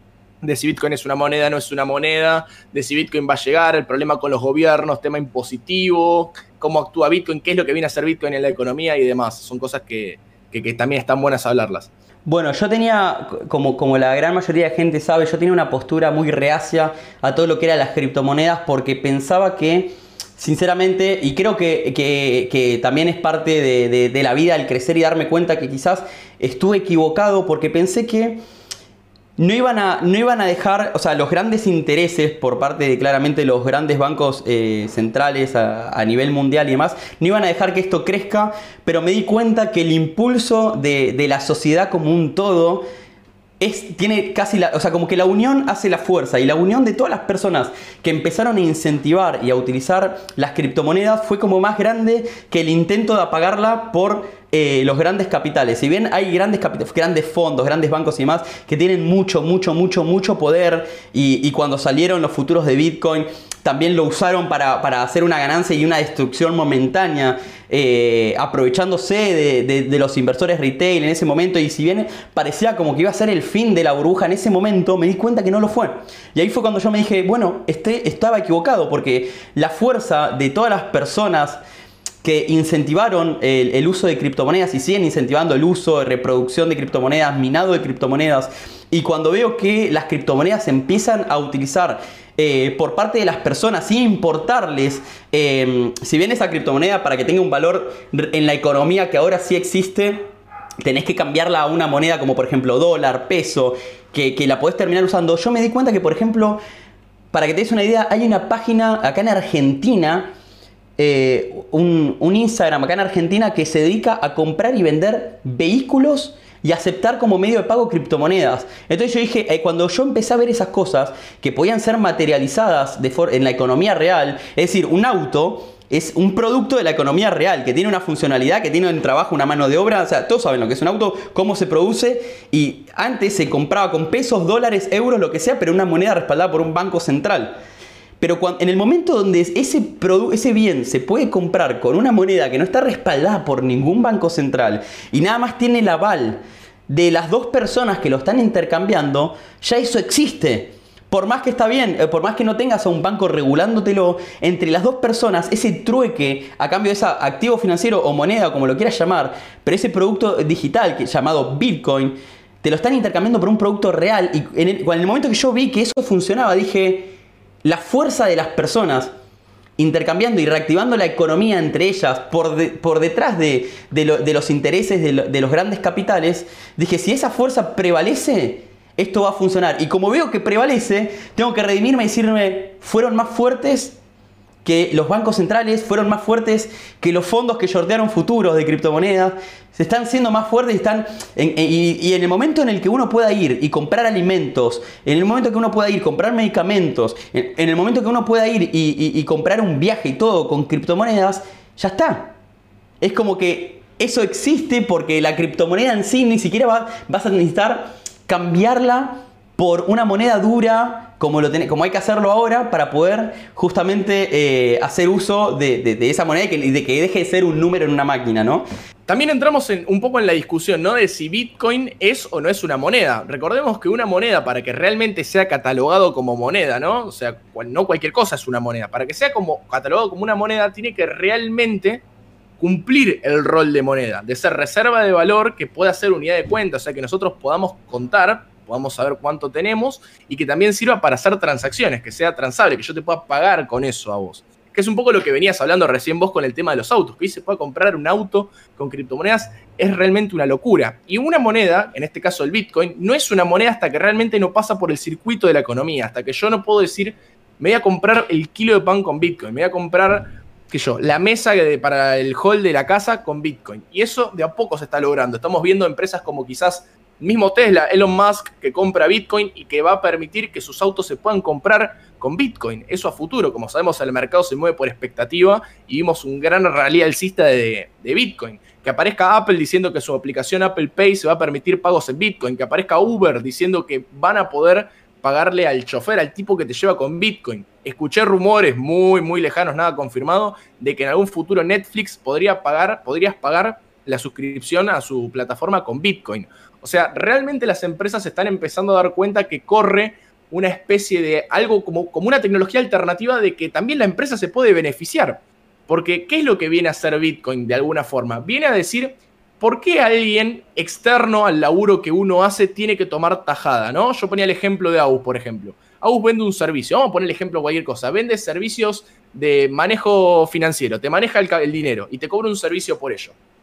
de si Bitcoin es una moneda, no es una moneda, de si Bitcoin va a llegar, el problema con los gobiernos, tema impositivo, cómo actúa Bitcoin, qué es lo que viene a hacer Bitcoin en la economía y demás. Son cosas que, que, que también están buenas hablarlas. Bueno, yo tenía, como, como la gran mayoría de gente sabe, yo tenía una postura muy reacia a todo lo que eran las criptomonedas, porque pensaba que, sinceramente, y creo que, que, que también es parte de, de, de la vida el crecer y darme cuenta que quizás estuve equivocado, porque pensé que no iban a, no iban a dejar, o sea, los grandes intereses por parte de claramente los grandes bancos eh, centrales a, a nivel mundial y demás, no iban a dejar que esto crezca, pero me di cuenta que el impulso de, de la sociedad como un todo es, tiene casi la, o sea, como que la unión hace la fuerza, y la unión de todas las personas que empezaron a incentivar y a utilizar las criptomonedas fue como más grande que el intento de apagarla por Eh, los grandes capitales. Si bien hay grandes, grandes fondos, grandes bancos y demás que tienen mucho, mucho, mucho, mucho poder, y, y cuando salieron los futuros de Bitcoin también lo usaron para, para hacer una ganancia y una destrucción momentánea, eh, aprovechándose de, de, de los inversores retail en ese momento, y si bien parecía como que iba a ser el fin de la burbuja en ese momento, me di cuenta que no lo fue. Y ahí fue cuando yo me dije, bueno, este, estaba equivocado, porque la fuerza de todas las personas que incentivaron el, el uso de criptomonedas y siguen incentivando el uso de reproducción de criptomonedas, minado de criptomonedas, y cuando veo que las criptomonedas se empiezan a utilizar eh, por parte de las personas sin importarles, eh, si bien esa criptomoneda, para que tenga un valor en la economía que ahora sí existe, tenés que cambiarla a una moneda como por ejemplo dólar, peso, que, que la podés terminar usando. Yo me di cuenta que, por ejemplo, para que te des una idea, hay una página acá en Argentina, Eh, un, un Instagram acá en Argentina, que se dedica a comprar y vender vehículos y aceptar como medio de pago criptomonedas. Entonces yo dije, eh, cuando yo empecé a ver esas cosas que podían ser materializadas de en la economía real, es decir, un auto es un producto de la economía real, que tiene una funcionalidad, que tiene un trabajo, una mano de obra, o sea, todos saben lo que es un auto, cómo se produce, y antes se compraba con pesos, dólares, euros, lo que sea, pero una moneda respaldada por un banco central. Pero cuando, en el momento donde ese, ese bien se puede comprar con una moneda que no está respaldada por ningún banco central y nada más tiene el aval de las dos personas que lo están intercambiando, ya eso existe. Por más que está bien, por más que no tengas a un banco regulándotelo, entre las dos personas, ese trueque a cambio de ese activo financiero o moneda, o como lo quieras llamar, pero ese producto digital que, llamado Bitcoin, te lo están intercambiando por un producto real. Y en el, en el momento que yo vi que eso funcionaba, dije, la fuerza de las personas intercambiando y reactivando la economía entre ellas por, de, por detrás de, de, lo, de los intereses de, lo, de los grandes capitales, dije, si esa fuerza prevalece, esto va a funcionar. Y como veo que prevalece, tengo que redimirme y decirme, fueron más fuertes que los bancos centrales, fueron más fuertes que los fondos que shortearon futuros de criptomonedas, se están siendo más fuertes y están en, y, y en el momento en el que uno pueda ir y comprar alimentos, en el momento que uno pueda ir y comprar medicamentos, en, en el momento que uno pueda ir y, y, y comprar un viaje y todo con criptomonedas, ya está. Es como que eso existe porque la criptomoneda en sí ni siquiera va, vas a necesitar cambiarla por una moneda dura, como, lo ten, como hay que hacerlo ahora, para poder justamente eh, hacer uso de, de, de esa moneda y que, de que deje de ser un número en una máquina, ¿no? También entramos en, un poco en la discusión, ¿no? De si Bitcoin es o no es una moneda. Recordemos que una moneda, para que realmente sea catalogado como moneda, ¿no? O sea, cual, no cualquier cosa es una moneda. Para que sea como, catalogado como una moneda, tiene que realmente cumplir el rol de moneda, de ser reserva de valor que pueda ser unidad de cuenta, o sea, que nosotros podamos contar, podamos saber cuánto tenemos y que también sirva para hacer transacciones, que sea transable, que yo te pueda pagar con eso a vos. Que es un poco lo que venías hablando recién vos con el tema de los autos, que hoy se puede comprar un auto con criptomonedas, es realmente una locura. Y una moneda, en este caso el Bitcoin, no es una moneda hasta que realmente no pasa por el circuito de la economía, hasta que yo no puedo decir, me voy a comprar el kilo de pan con Bitcoin, me voy a comprar, qué sé yo, la mesa de, para el hall de la casa con Bitcoin. Y eso de a poco se está logrando. Estamos viendo empresas como quizás mismo Tesla, Elon Musk, que compra Bitcoin y que va a permitir que sus autos se puedan comprar con Bitcoin. Eso a futuro. Como sabemos, el mercado se mueve por expectativa y vimos un gran rally alcista de, de Bitcoin. Que aparezca Apple diciendo que su aplicación Apple Pay se va a permitir pagos en Bitcoin. Que aparezca Uber diciendo que van a poder pagarle al chofer, al tipo que te lleva con Bitcoin. Escuché rumores muy, muy lejanos, nada confirmado, de que en algún futuro Netflix podría pagar, podrías pagar la suscripción a su plataforma con Bitcoin. O sea, realmente las empresas están empezando a dar cuenta que corre una especie de algo como, como una tecnología alternativa de que también la empresa se puede beneficiar. Porque, ¿qué es lo que viene a hacer Bitcoin de alguna forma? Viene a decir, ¿por qué alguien externo al laburo que uno hace tiene que tomar tajada, ¿no? Yo ponía el ejemplo de Agus, por ejemplo. Agus vende un servicio, vamos a poner el ejemplo de cualquier cosa. Vende servicios de manejo financiero, te maneja el, el dinero y te cobra un servicio por ello.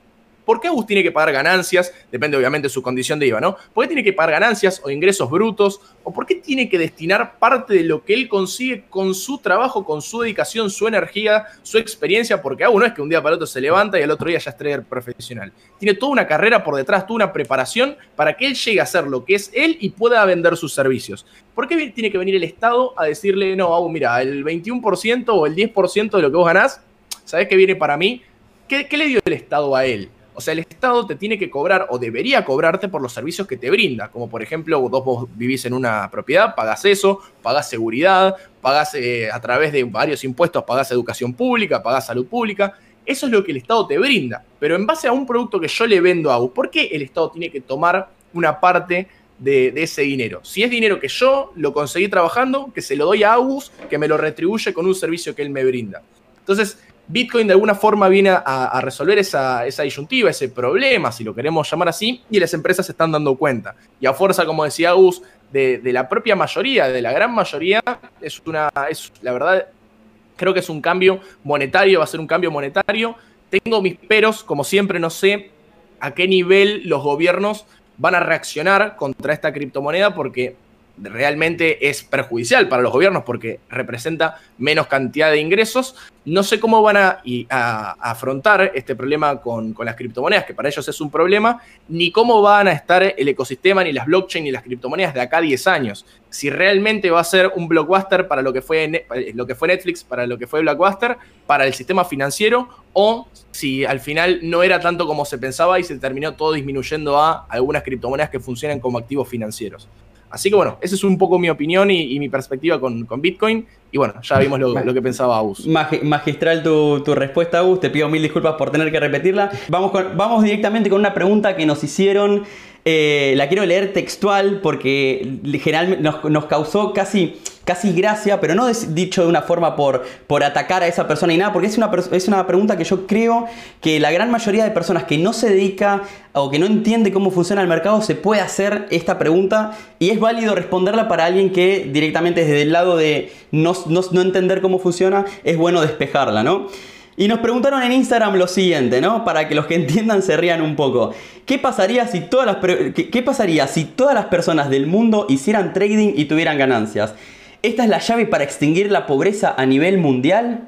¿Por qué Agus tiene que pagar ganancias? Depende obviamente de su condición de I V A, ¿no? ¿Por qué tiene que pagar ganancias o ingresos brutos? ¿O por qué tiene que destinar parte de lo que él consigue con su trabajo, con su dedicación, su energía, su experiencia? Porque Agus no es que un día para el otro se levanta y al otro día ya es trader profesional. Tiene toda una carrera por detrás, toda una preparación para que él llegue a ser lo que es él y pueda vender sus servicios. ¿Por qué tiene que venir el Estado a decirle, no, Agus, mira, el veintiuno por ciento o el diez por ciento de lo que vos ganás, ¿sabés qué viene para mí? ¿Qué, qué le dio el Estado a él? O sea, el Estado te tiene que cobrar o debería cobrarte por los servicios que te brinda. Como por ejemplo, vos, vos vivís en una propiedad, pagás eso, pagás seguridad, pagás eh, a través de varios impuestos, pagás educación pública, pagás salud pública. Eso es lo que el Estado te brinda. Pero en base a un producto que yo le vendo a Agus, ¿por qué el Estado tiene que tomar una parte de, de ese dinero? Si es dinero que yo lo conseguí trabajando, que se lo doy a Agus, que me lo retribuye con un servicio que él me brinda. Entonces, Bitcoin de alguna forma viene a, a resolver esa, esa disyuntiva, ese problema, si lo queremos llamar así, y las empresas se están dando cuenta. Y a fuerza, como decía Agus, de, de la propia mayoría, de la gran mayoría, es una, es, la verdad, creo que es un cambio monetario, va a ser un cambio monetario. Tengo mis peros, como siempre, no sé a qué nivel los gobiernos van a reaccionar contra esta criptomoneda, porque realmente es perjudicial para los gobiernos porque representa menos cantidad de ingresos. No sé cómo van a, a, a afrontar este problema con, con las criptomonedas, que para ellos es un problema, ni cómo van a estar el ecosistema, ni las blockchain, ni las criptomonedas de acá a diez años. Si realmente va a ser un blockbuster para lo que fue, lo que fue Netflix, para lo que fue Blockbuster, para el sistema financiero, o si al final no era tanto como se pensaba y se terminó todo disminuyendo a algunas criptomonedas que funcionan como activos financieros. Así que bueno, esa es un poco mi opinión y, y mi perspectiva con, con Bitcoin. Y bueno, ya vimos lo, lo que pensaba Agus. Magistral tu, tu respuesta, Agus. Te pido mil disculpas por tener que repetirla. Vamos, con, vamos directamente con una pregunta que nos hicieron. Eh, la quiero leer textual porque generalmente nos, nos causó casi, casi gracia, pero no dicho de una forma por, por atacar a esa persona y nada, porque es una, es una pregunta que yo creo que la gran mayoría de personas que no se dedica o que no entiende cómo funciona el mercado se puede hacer esta pregunta y es válido responderla para alguien que directamente desde el lado de no, no, no entender cómo funciona, es bueno despejarla, ¿no? Y nos preguntaron en Instagram lo siguiente, ¿no? Para que los que entiendan se rían un poco. ¿Qué pasaría si todas las, qué, qué pasaría si todas las personas del mundo hicieran trading y tuvieran ganancias? ¿Esta es la llave para extinguir la pobreza a nivel mundial?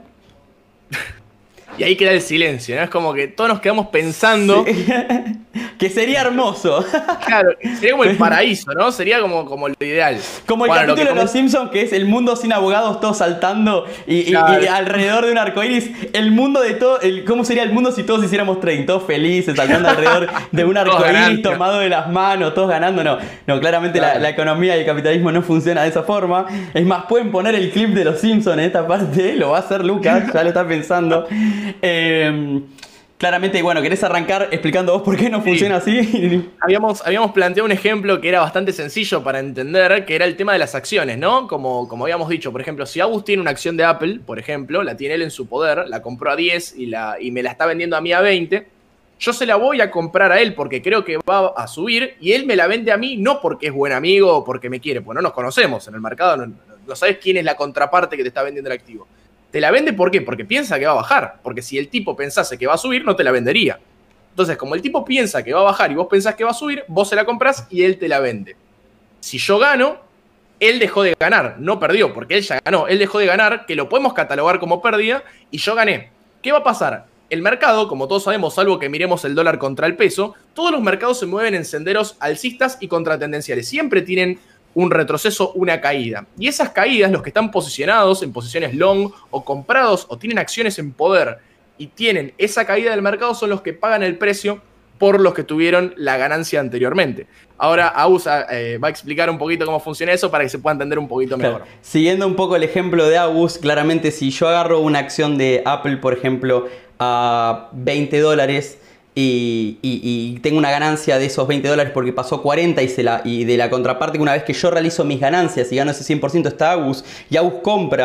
Y ahí queda el silencio, ¿no? Es como que todos nos quedamos pensando... Sí. Que sería hermoso. Claro, sería como el paraíso, ¿no? Sería como, como lo ideal. Como el bueno, capítulo de Los Simpsons, que es el mundo sin abogados, todos saltando y, claro. y, y alrededor de un arcoíris. El mundo de todo, el, ¿cómo sería el mundo si todos hiciéramos trading? Todos felices, saltando alrededor de un arcoíris, tomado de las manos, todos ganando. No, no claramente claro. la, la economía y el capitalismo no funciona de esa forma. Es más, pueden poner el clip de Los Simpsons en esta parte, lo va a hacer Lucas, ya lo está pensando. Eh, claramente, bueno, ¿querés arrancar explicando vos por qué no funciona sí. así? Habíamos, habíamos planteado un ejemplo que era bastante sencillo para entender, que era el tema de las acciones, ¿no? Como, como habíamos dicho, por ejemplo, si Agus tiene una acción de Apple, por ejemplo, la tiene él en su poder, la compró a diez y, la, y me la está vendiendo a mí a veinte, yo se la voy a comprar a él porque creo que va a subir y él me la vende a mí no porque es buen amigo o porque me quiere, pues no nos conocemos en el mercado, no, no sabes quién es la contraparte que te está vendiendo el activo. Te la vende, ¿por qué? Porque piensa que va a bajar. Porque si el tipo pensase que va a subir, no te la vendería. Entonces, como el tipo piensa que va a bajar y vos pensás que va a subir, vos se la comprás y él te la vende. Si yo gano, él dejó de ganar. No perdió, porque él ya ganó. Él dejó de ganar, que lo podemos catalogar como pérdida, y yo gané. ¿Qué va a pasar? El mercado, como todos sabemos, salvo que miremos el dólar contra el peso, todos los mercados se mueven en senderos alcistas y contratendenciales. Siempre tienen un retroceso, una caída. Y esas caídas, los que están posicionados en posiciones long o comprados o tienen acciones en poder y tienen esa caída del mercado son los que pagan el precio por los que tuvieron la ganancia anteriormente. Ahora Agus eh, va a explicar un poquito cómo funciona eso para que se pueda entender un poquito mejor. Claro. Siguiendo un poco el ejemplo de Agus, claramente si yo agarro una acción de Apple, por ejemplo, a veinte dólares... Y, y, y tengo una ganancia de esos veinte dólares porque pasó cuarenta y, se la, y de la contraparte que una vez que yo realizo mis ganancias y gano ese cien por ciento está Agus y Agus compra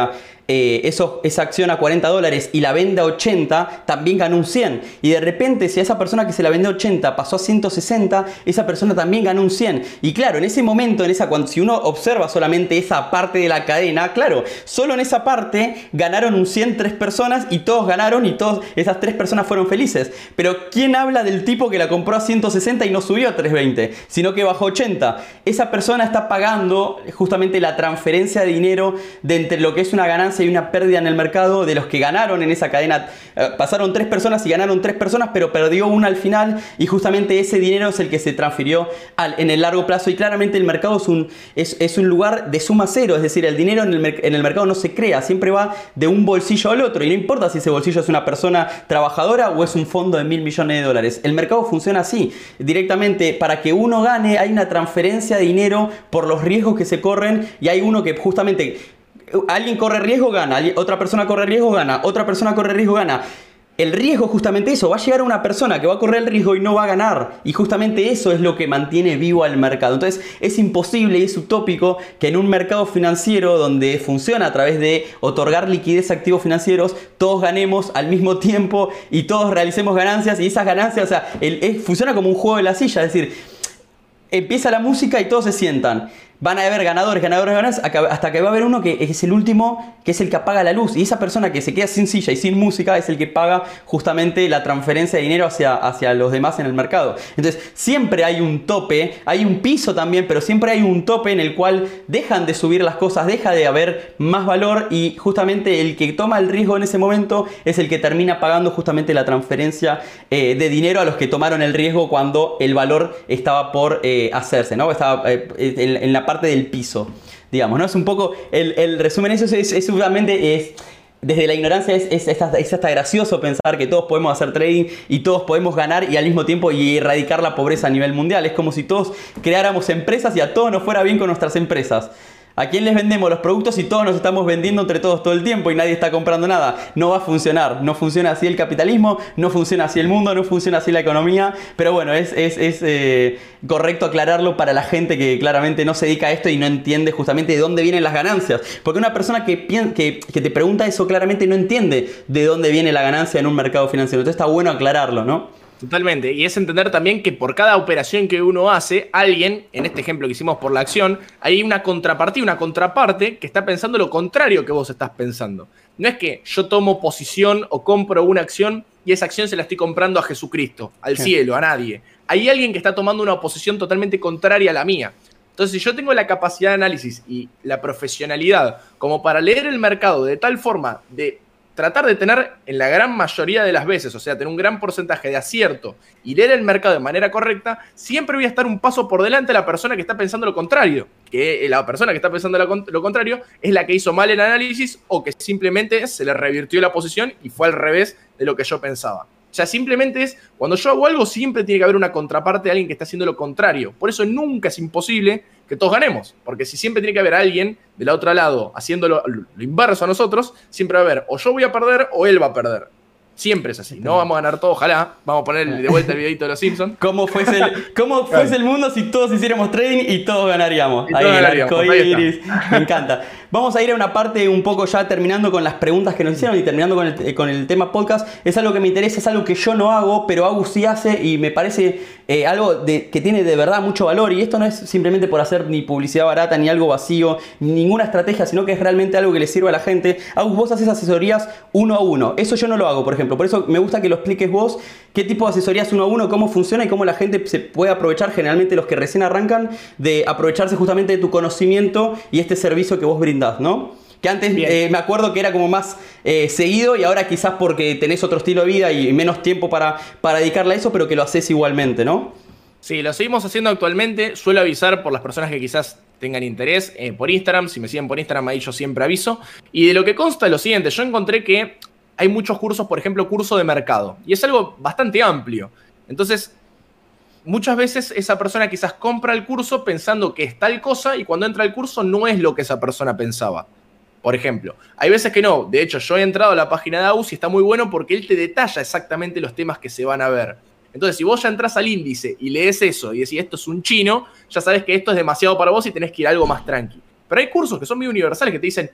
eh, eso, esa acción a cuarenta dólares y la vende a ochenta, también ganó un cien. Y de repente, si a esa persona que se la vendió a ochenta pasó a ciento sesenta, esa persona también ganó un cien. Y claro, en ese momento, en esa, cuando, si uno observa solamente esa parte de la cadena, claro, solo en esa parte ganaron un cien tres personas y todos ganaron y todas esas tres personas fueron felices. Pero ¿quién habla del tipo que la compró a ciento sesenta y no subió a trescientos veinte, sino que bajó a ochenta? Esa persona está pagando justamente la transferencia de dinero de entre lo que es una ganancia y una pérdida en el mercado de los que ganaron en esa cadena. Eh, pasaron tres personas y ganaron tres personas, pero perdió una al final, y justamente ese dinero es el que se transfirió al, en el largo plazo. Y claramente el mercado es un, es, es un lugar de suma cero, es decir, el dinero en el, en el mercado no se crea, siempre va de un bolsillo al otro, y no importa si ese bolsillo es una persona trabajadora o es un fondo de mil millones de dólares. El mercado funciona así, directamente. Para que uno gane hay una transferencia de dinero por los riesgos que se corren, y hay uno que justamente alguien corre riesgo, gana, otra persona corre riesgo, gana, otra persona corre riesgo, gana. El riesgo es justamente eso, va a llegar una persona que va a correr el riesgo y no va a ganar, y justamente eso es lo que mantiene vivo al mercado. Entonces es imposible y es utópico que en un mercado financiero donde funciona a través de otorgar liquidez a activos financieros, todos ganemos al mismo tiempo y todos realicemos ganancias, y esas ganancias, o sea, el, el, funciona como un juego de la silla, es decir, empieza la música y todos se sientan. Van a haber ganadores, ganadores, ganadores, hasta que va a haber uno que es el último, que es el que apaga la luz. Y esa persona que se queda sin silla y sin música es el que paga justamente la transferencia de dinero hacia, hacia los demás en el mercado. Entonces, siempre hay un tope, hay un piso también, pero siempre hay un tope en el cual dejan de subir las cosas, deja de haber más valor, y justamente el que toma el riesgo en ese momento es el que termina pagando justamente la transferencia eh, de dinero a los que tomaron el riesgo cuando el valor estaba por eh, hacerse, ¿no? Estaba eh, en, en la parte del piso, digamos, ¿no? Es un poco, el, el resumen de eso es, es seguramente es, desde la ignorancia es, es, es, hasta, es hasta gracioso pensar que todos podemos hacer trading y todos podemos ganar y al mismo tiempo y erradicar la pobreza a nivel mundial. Es como si todos creáramos empresas y a todos nos fuera bien con nuestras empresas. ¿A quién les vendemos los productos si todos nos estamos vendiendo entre todos todo el tiempo y nadie está comprando nada? No va a funcionar. No funciona así el capitalismo, no funciona así el mundo, no funciona así la economía. Pero bueno, es, es, es eh, correcto aclararlo para la gente que claramente no se dedica a esto y no entiende justamente de dónde vienen las ganancias. Porque una persona que, que, que te pregunta eso claramente no entiende de dónde viene la ganancia en un mercado financiero. Entonces está bueno aclararlo, ¿no? Totalmente, y es entender también que por cada operación que uno hace, alguien, en este ejemplo que hicimos por la acción, hay una contrapartida, una contraparte que está pensando lo contrario que vos estás pensando. No es que yo tomo posición o compro una acción y esa acción se la estoy comprando a Jesucristo, al cielo, a nadie. Hay alguien que está tomando una posición totalmente contraria a la mía. Entonces, si yo tengo la capacidad de análisis y la profesionalidad como para leer el mercado de tal forma de tratar de tener en la gran mayoría de las veces, o sea, tener un gran porcentaje de acierto y leer el mercado de manera correcta, siempre voy a estar un paso por delante de la persona que está pensando lo contrario. Que la persona que está pensando lo contrario es la que hizo mal el análisis o que simplemente se le revirtió la posición y fue al revés de lo que yo pensaba. O sea, simplemente es, cuando yo hago algo, siempre tiene que haber una contraparte de alguien que está haciendo lo contrario. Por eso nunca es imposible que todos ganemos. Porque si siempre tiene que haber alguien del otro lado haciendo lo, lo inverso a nosotros, siempre va a haber o yo voy a perder o él va a perder. Siempre es así. No vamos a ganar todo, ojalá. Vamos a poner de vuelta el videito de los Simpsons. ¿Cómo fuese el, cómo fuese el mundo si todos hiciéramos trading y todos ganaríamos? Y todos ahí ganaríamos, el arcoíris. ahí Me encanta. Vamos a ir a una parte un poco ya terminando con las preguntas que nos hicieron y terminando con el, con el tema podcast. Es algo que me interesa, es algo que yo no hago, pero Agus sí hace y me parece eh, algo de, que tiene de verdad mucho valor. Y esto no es simplemente por hacer ni publicidad barata, ni algo vacío, ni ninguna estrategia, sino que es realmente algo que le sirve a la gente. Agus, vos haces asesorías uno a uno. Eso yo no lo hago, por ejemplo. Por eso me gusta que lo expliques vos, qué tipo de asesorías uno a uno, cómo funciona y cómo la gente se puede aprovechar, generalmente los que recién arrancan, de aprovecharse justamente de tu conocimiento y este servicio que vos brindás, ¿no? Que antes eh, me acuerdo que era como más eh, seguido y ahora quizás porque tenés otro estilo de vida y menos tiempo para, para dedicarle a eso, pero que lo haces igualmente, ¿no? Sí, lo seguimos haciendo actualmente. Suelo avisar por las personas que quizás tengan interés eh, por Instagram. Si me siguen por Instagram, ahí yo siempre aviso. Y de lo que consta es lo siguiente. Yo encontré que hay muchos cursos, por ejemplo, curso de mercado. Y es algo bastante amplio. Entonces, muchas veces esa persona quizás compra el curso pensando que es tal cosa y cuando entra al curso no es lo que esa persona pensaba. Por ejemplo, hay veces que no. De hecho, yo he entrado a la página de Agus y está muy bueno porque él te detalla exactamente los temas que se van a ver. Entonces, si vos ya entras al índice y lees eso y decís esto es un chino, ya sabes que esto es demasiado para vos y tenés que ir a algo más tranqui. Pero hay cursos que son muy universales que te dicen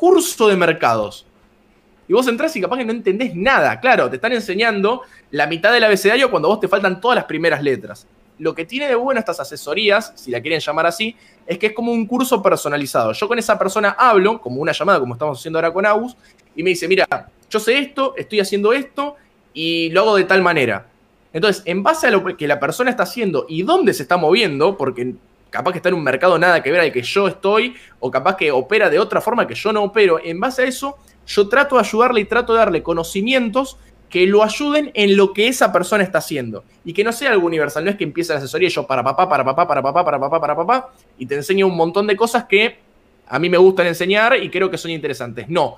curso de mercados. Y vos entrás y capaz que no entendés nada. Claro, te están enseñando la mitad del abecedario cuando vos te faltan todas las primeras letras. Lo que tiene de bueno estas asesorías, si la quieren llamar así, es que es como un curso personalizado. Yo con esa persona hablo, como una llamada, como estamos haciendo ahora con Agus, y me dice, mira, yo sé esto, estoy haciendo esto, y lo hago de tal manera. Entonces, en base a lo que la persona está haciendo y dónde se está moviendo, porque capaz que está en un mercado nada que ver al que yo estoy, o capaz que opera de otra forma que yo no opero, en base a eso, yo trato de ayudarle y trato de darle conocimientos que lo ayuden en lo que esa persona está haciendo. Y que no sea algo universal, no es que empiece la asesoría y yo para papá, para papá, para papá, para papá, para papá, y te enseño un montón de cosas que a mí me gustan enseñar y creo que son interesantes. No.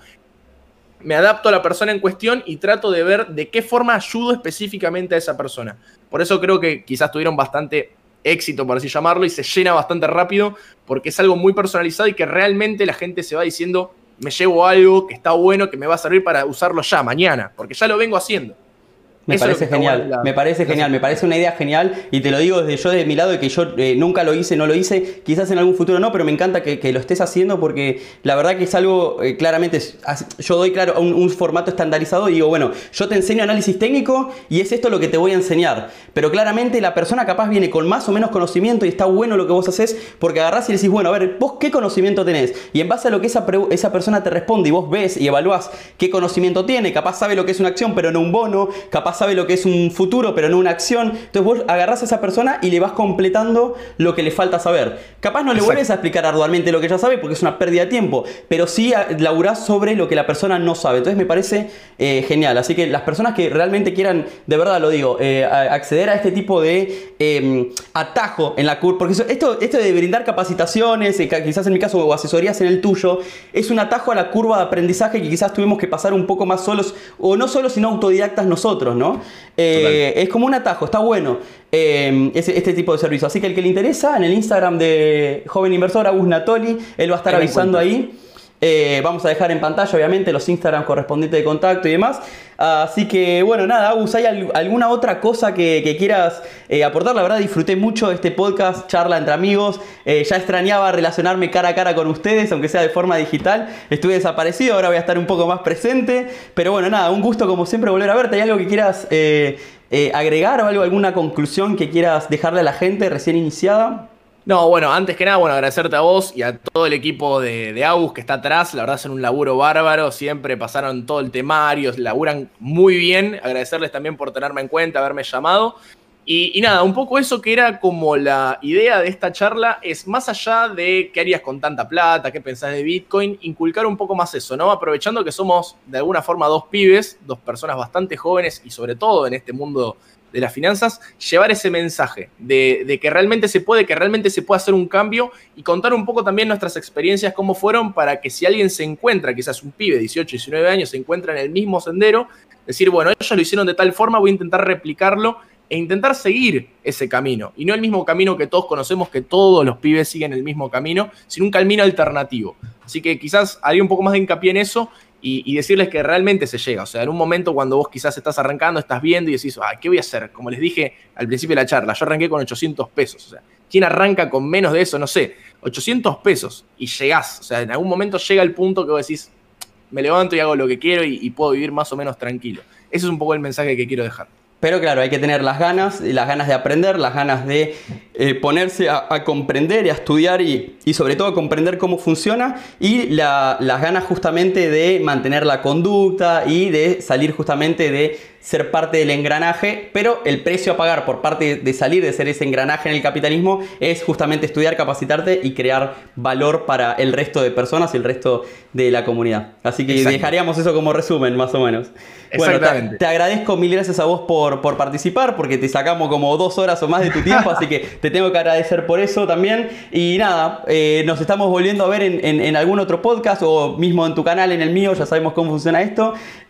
Me adapto a la persona en cuestión y trato de ver de qué forma ayudo específicamente a esa persona. Por eso creo que quizás tuvieron bastante éxito, por así llamarlo, y se llena bastante rápido porque es algo muy personalizado y que realmente la gente se va diciendo, me llevo algo que está bueno, que me va a servir para usarlo ya, mañana, porque ya lo vengo haciendo. Me Eso parece genial, bueno la, me parece genial, me parece una idea genial y te lo digo desde yo de mi lado de que yo eh, nunca lo hice, no lo hice, quizás en algún futuro no, pero me encanta que, que lo estés haciendo porque la verdad que es algo eh, claramente, yo doy claro un, un formato estandarizado y digo, bueno, yo te enseño análisis técnico y es esto lo que te voy a enseñar, pero claramente la persona capaz viene con más o menos conocimiento y está bueno lo que vos haces porque agarrás y le decís, bueno, a ver, vos qué conocimiento tenés y en base a lo que esa, esa persona te responde y vos ves y evaluás qué conocimiento tiene, capaz sabe lo que es una acción pero no un bono, capaz sabe lo que es un futuro pero no una acción, entonces vos agarrás a esa persona y le vas completando lo que le falta saber. Capaz no le Exacto. vuelves a explicar arduamente lo que ya sabe porque es una pérdida de tiempo, pero sí laburás sobre lo que la persona no sabe, entonces me parece eh, genial, así que las personas que realmente quieran, de verdad lo digo, eh, acceder a este tipo de eh, atajo en la curva, porque esto, esto de brindar capacitaciones, eh, quizás en mi caso o asesorías en el tuyo, es un atajo a la curva de aprendizaje que quizás tuvimos que pasar un poco más solos, o no solos sino autodidactas nosotros, ¿no? Eh, es como un atajo, está bueno eh, ese, este tipo de servicio. Así que el que le interesa, en el Instagram de Joven Inversor, Agus Natoli, él va a estar avisando ahí. Eh, vamos a dejar en pantalla, obviamente, los Instagram correspondientes de contacto y demás. Así que, bueno, nada, Agus, ¿hay al, alguna otra cosa que, que quieras eh, aportar? La verdad, disfruté mucho este podcast, charla entre amigos. Eh, ya extrañaba relacionarme cara a cara con ustedes, aunque sea de forma digital. Estuve desaparecido, ahora voy a estar un poco más presente. Pero bueno, nada, un gusto como siempre volver a verte. ¿Hay algo que quieras eh, eh, agregar o algo, alguna conclusión que quieras dejarle a la gente recién iniciada? No, bueno, antes que nada, bueno, agradecerte a vos y a todo el equipo de, de Agus que está atrás. La verdad, hacen un laburo bárbaro. Siempre pasaron todo el temario, laburan muy bien. Agradecerles también por tenerme en cuenta, haberme llamado. Y, y nada, un poco eso que era como la idea de esta charla es más allá de qué harías con tanta plata, qué pensás de Bitcoin, inculcar un poco más eso, ¿no? Aprovechando que somos de alguna forma dos pibes, dos personas bastante jóvenes y sobre todo en este mundo de las finanzas, llevar ese mensaje de, de que realmente se puede, que realmente se puede hacer un cambio y contar un poco también nuestras experiencias, cómo fueron, para que si alguien se encuentra, quizás un pibe de dieciocho, diecinueve años, se encuentra en el mismo sendero, decir, bueno, ellos lo hicieron de tal forma, voy a intentar replicarlo e intentar seguir ese camino. Y no el mismo camino que todos conocemos, que todos los pibes siguen el mismo camino, sino un camino alternativo. Así que quizás haría un poco más de hincapié en eso, Y, y decirles que realmente se llega. O sea, en un momento cuando vos quizás estás arrancando, estás viendo y decís, ay, ¿qué voy a hacer? Como les dije al principio de la charla, yo arranqué con ochocientos pesos. O sea, ¿quién arranca con menos de eso? No sé, ochocientos pesos y llegás. O sea, en algún momento llega el punto que vos decís, me levanto y hago lo que quiero y, y puedo vivir más o menos tranquilo. Ese es un poco el mensaje que quiero dejar. Pero claro, hay que tener las ganas, las ganas de aprender, las ganas de eh, ponerse a, a comprender y a estudiar y, y sobre todo a comprender cómo funciona y la, las ganas justamente de mantener la conducta y de salir justamente de ser parte del engranaje, pero el precio a pagar por parte de salir de ser ese engranaje en el capitalismo es justamente estudiar, capacitarte y crear valor para el resto de personas y el resto de la comunidad. Así que Exacto. dejaríamos eso como resumen, más o menos. Bueno, te, te agradezco, mil gracias a vos por, por participar, porque te sacamos como dos horas o más de tu tiempo, así que te tengo que agradecer por eso también. Y nada, eh, nos estamos volviendo a ver en, en, en algún otro podcast o mismo en tu canal, en el mío, ya sabemos cómo funciona esto.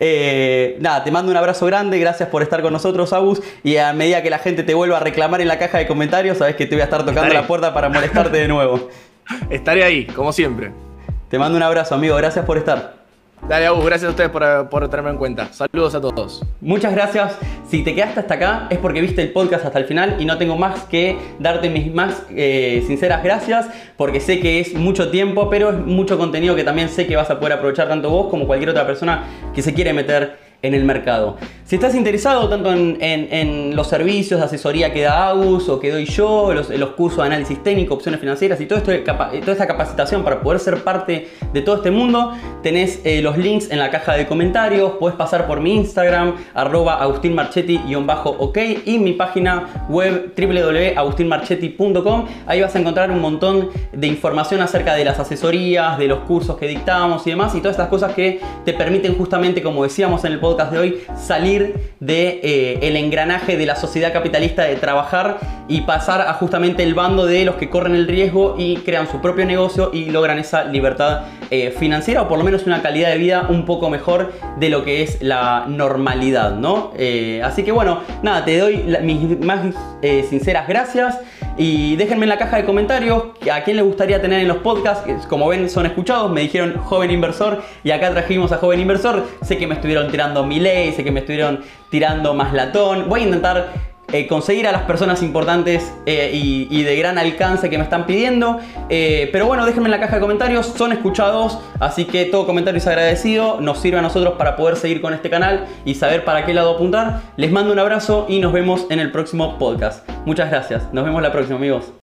Eh, nada, te mando un abrazo grande, gracias por estar con nosotros, Agus, y a medida que la gente te vuelva a reclamar en la caja de comentarios, sabes que te voy a estar tocando Estaré. la puerta para molestarte de nuevo. Estaré ahí, como siempre. Te mando un abrazo, amigo, gracias por estar. Dale, Agus, gracias a ustedes por, por tenerme en cuenta. Saludos a todos. Muchas gracias. Si te quedaste hasta acá es porque viste el podcast hasta el final y no tengo más que darte mis más eh, sinceras gracias, porque sé que es mucho tiempo, pero es mucho contenido que también sé que vas a poder aprovechar tanto vos como cualquier otra persona que se quiere meter en el mercado. Si estás interesado tanto en, en, en los servicios de asesoría que da Agus o que doy yo, los, los cursos de análisis técnico, opciones financieras y todo esto, toda esta capacitación para poder ser parte de todo este mundo, tenés eh, los links en la caja de comentarios. Puedes pasar por mi Instagram, arroba agustinmarchetti-ok, y mi página web w w w punto agustin marchetti punto com. Ahí vas a encontrar un montón de información acerca de las asesorías, de los cursos que dictamos y demás, y todas estas cosas que te permiten justamente, como decíamos en el podcast de hoy, salir de eh, el engranaje de la sociedad capitalista de trabajar y pasar a justamente el bando de los que corren el riesgo y crean su propio negocio y logran esa libertad eh, financiera, o por lo menos una calidad de vida un poco mejor de lo que es la normalidad, ¿no? Eh, así que bueno, nada, te doy la, mis más eh, sinceras gracias. Y déjenme en la caja de comentarios a quién les gustaría tener en los podcasts. Como ven, son escuchados. Me dijeron joven inversor y acá trajimos a joven inversor. Sé que me estuvieron tirando Milei, sé que me estuvieron tirando Maslatón. Voy a intentar eh, conseguir a las personas importantes eh, y, y de gran alcance que me están pidiendo. Eh, pero bueno, déjenme en la caja de comentarios. Son escuchados, así que todo comentario es agradecido. Nos sirve a nosotros para poder seguir con este canal y saber para qué lado apuntar. Les mando un abrazo y nos vemos en el próximo podcast. Muchas gracias. Nos vemos la próxima, amigos.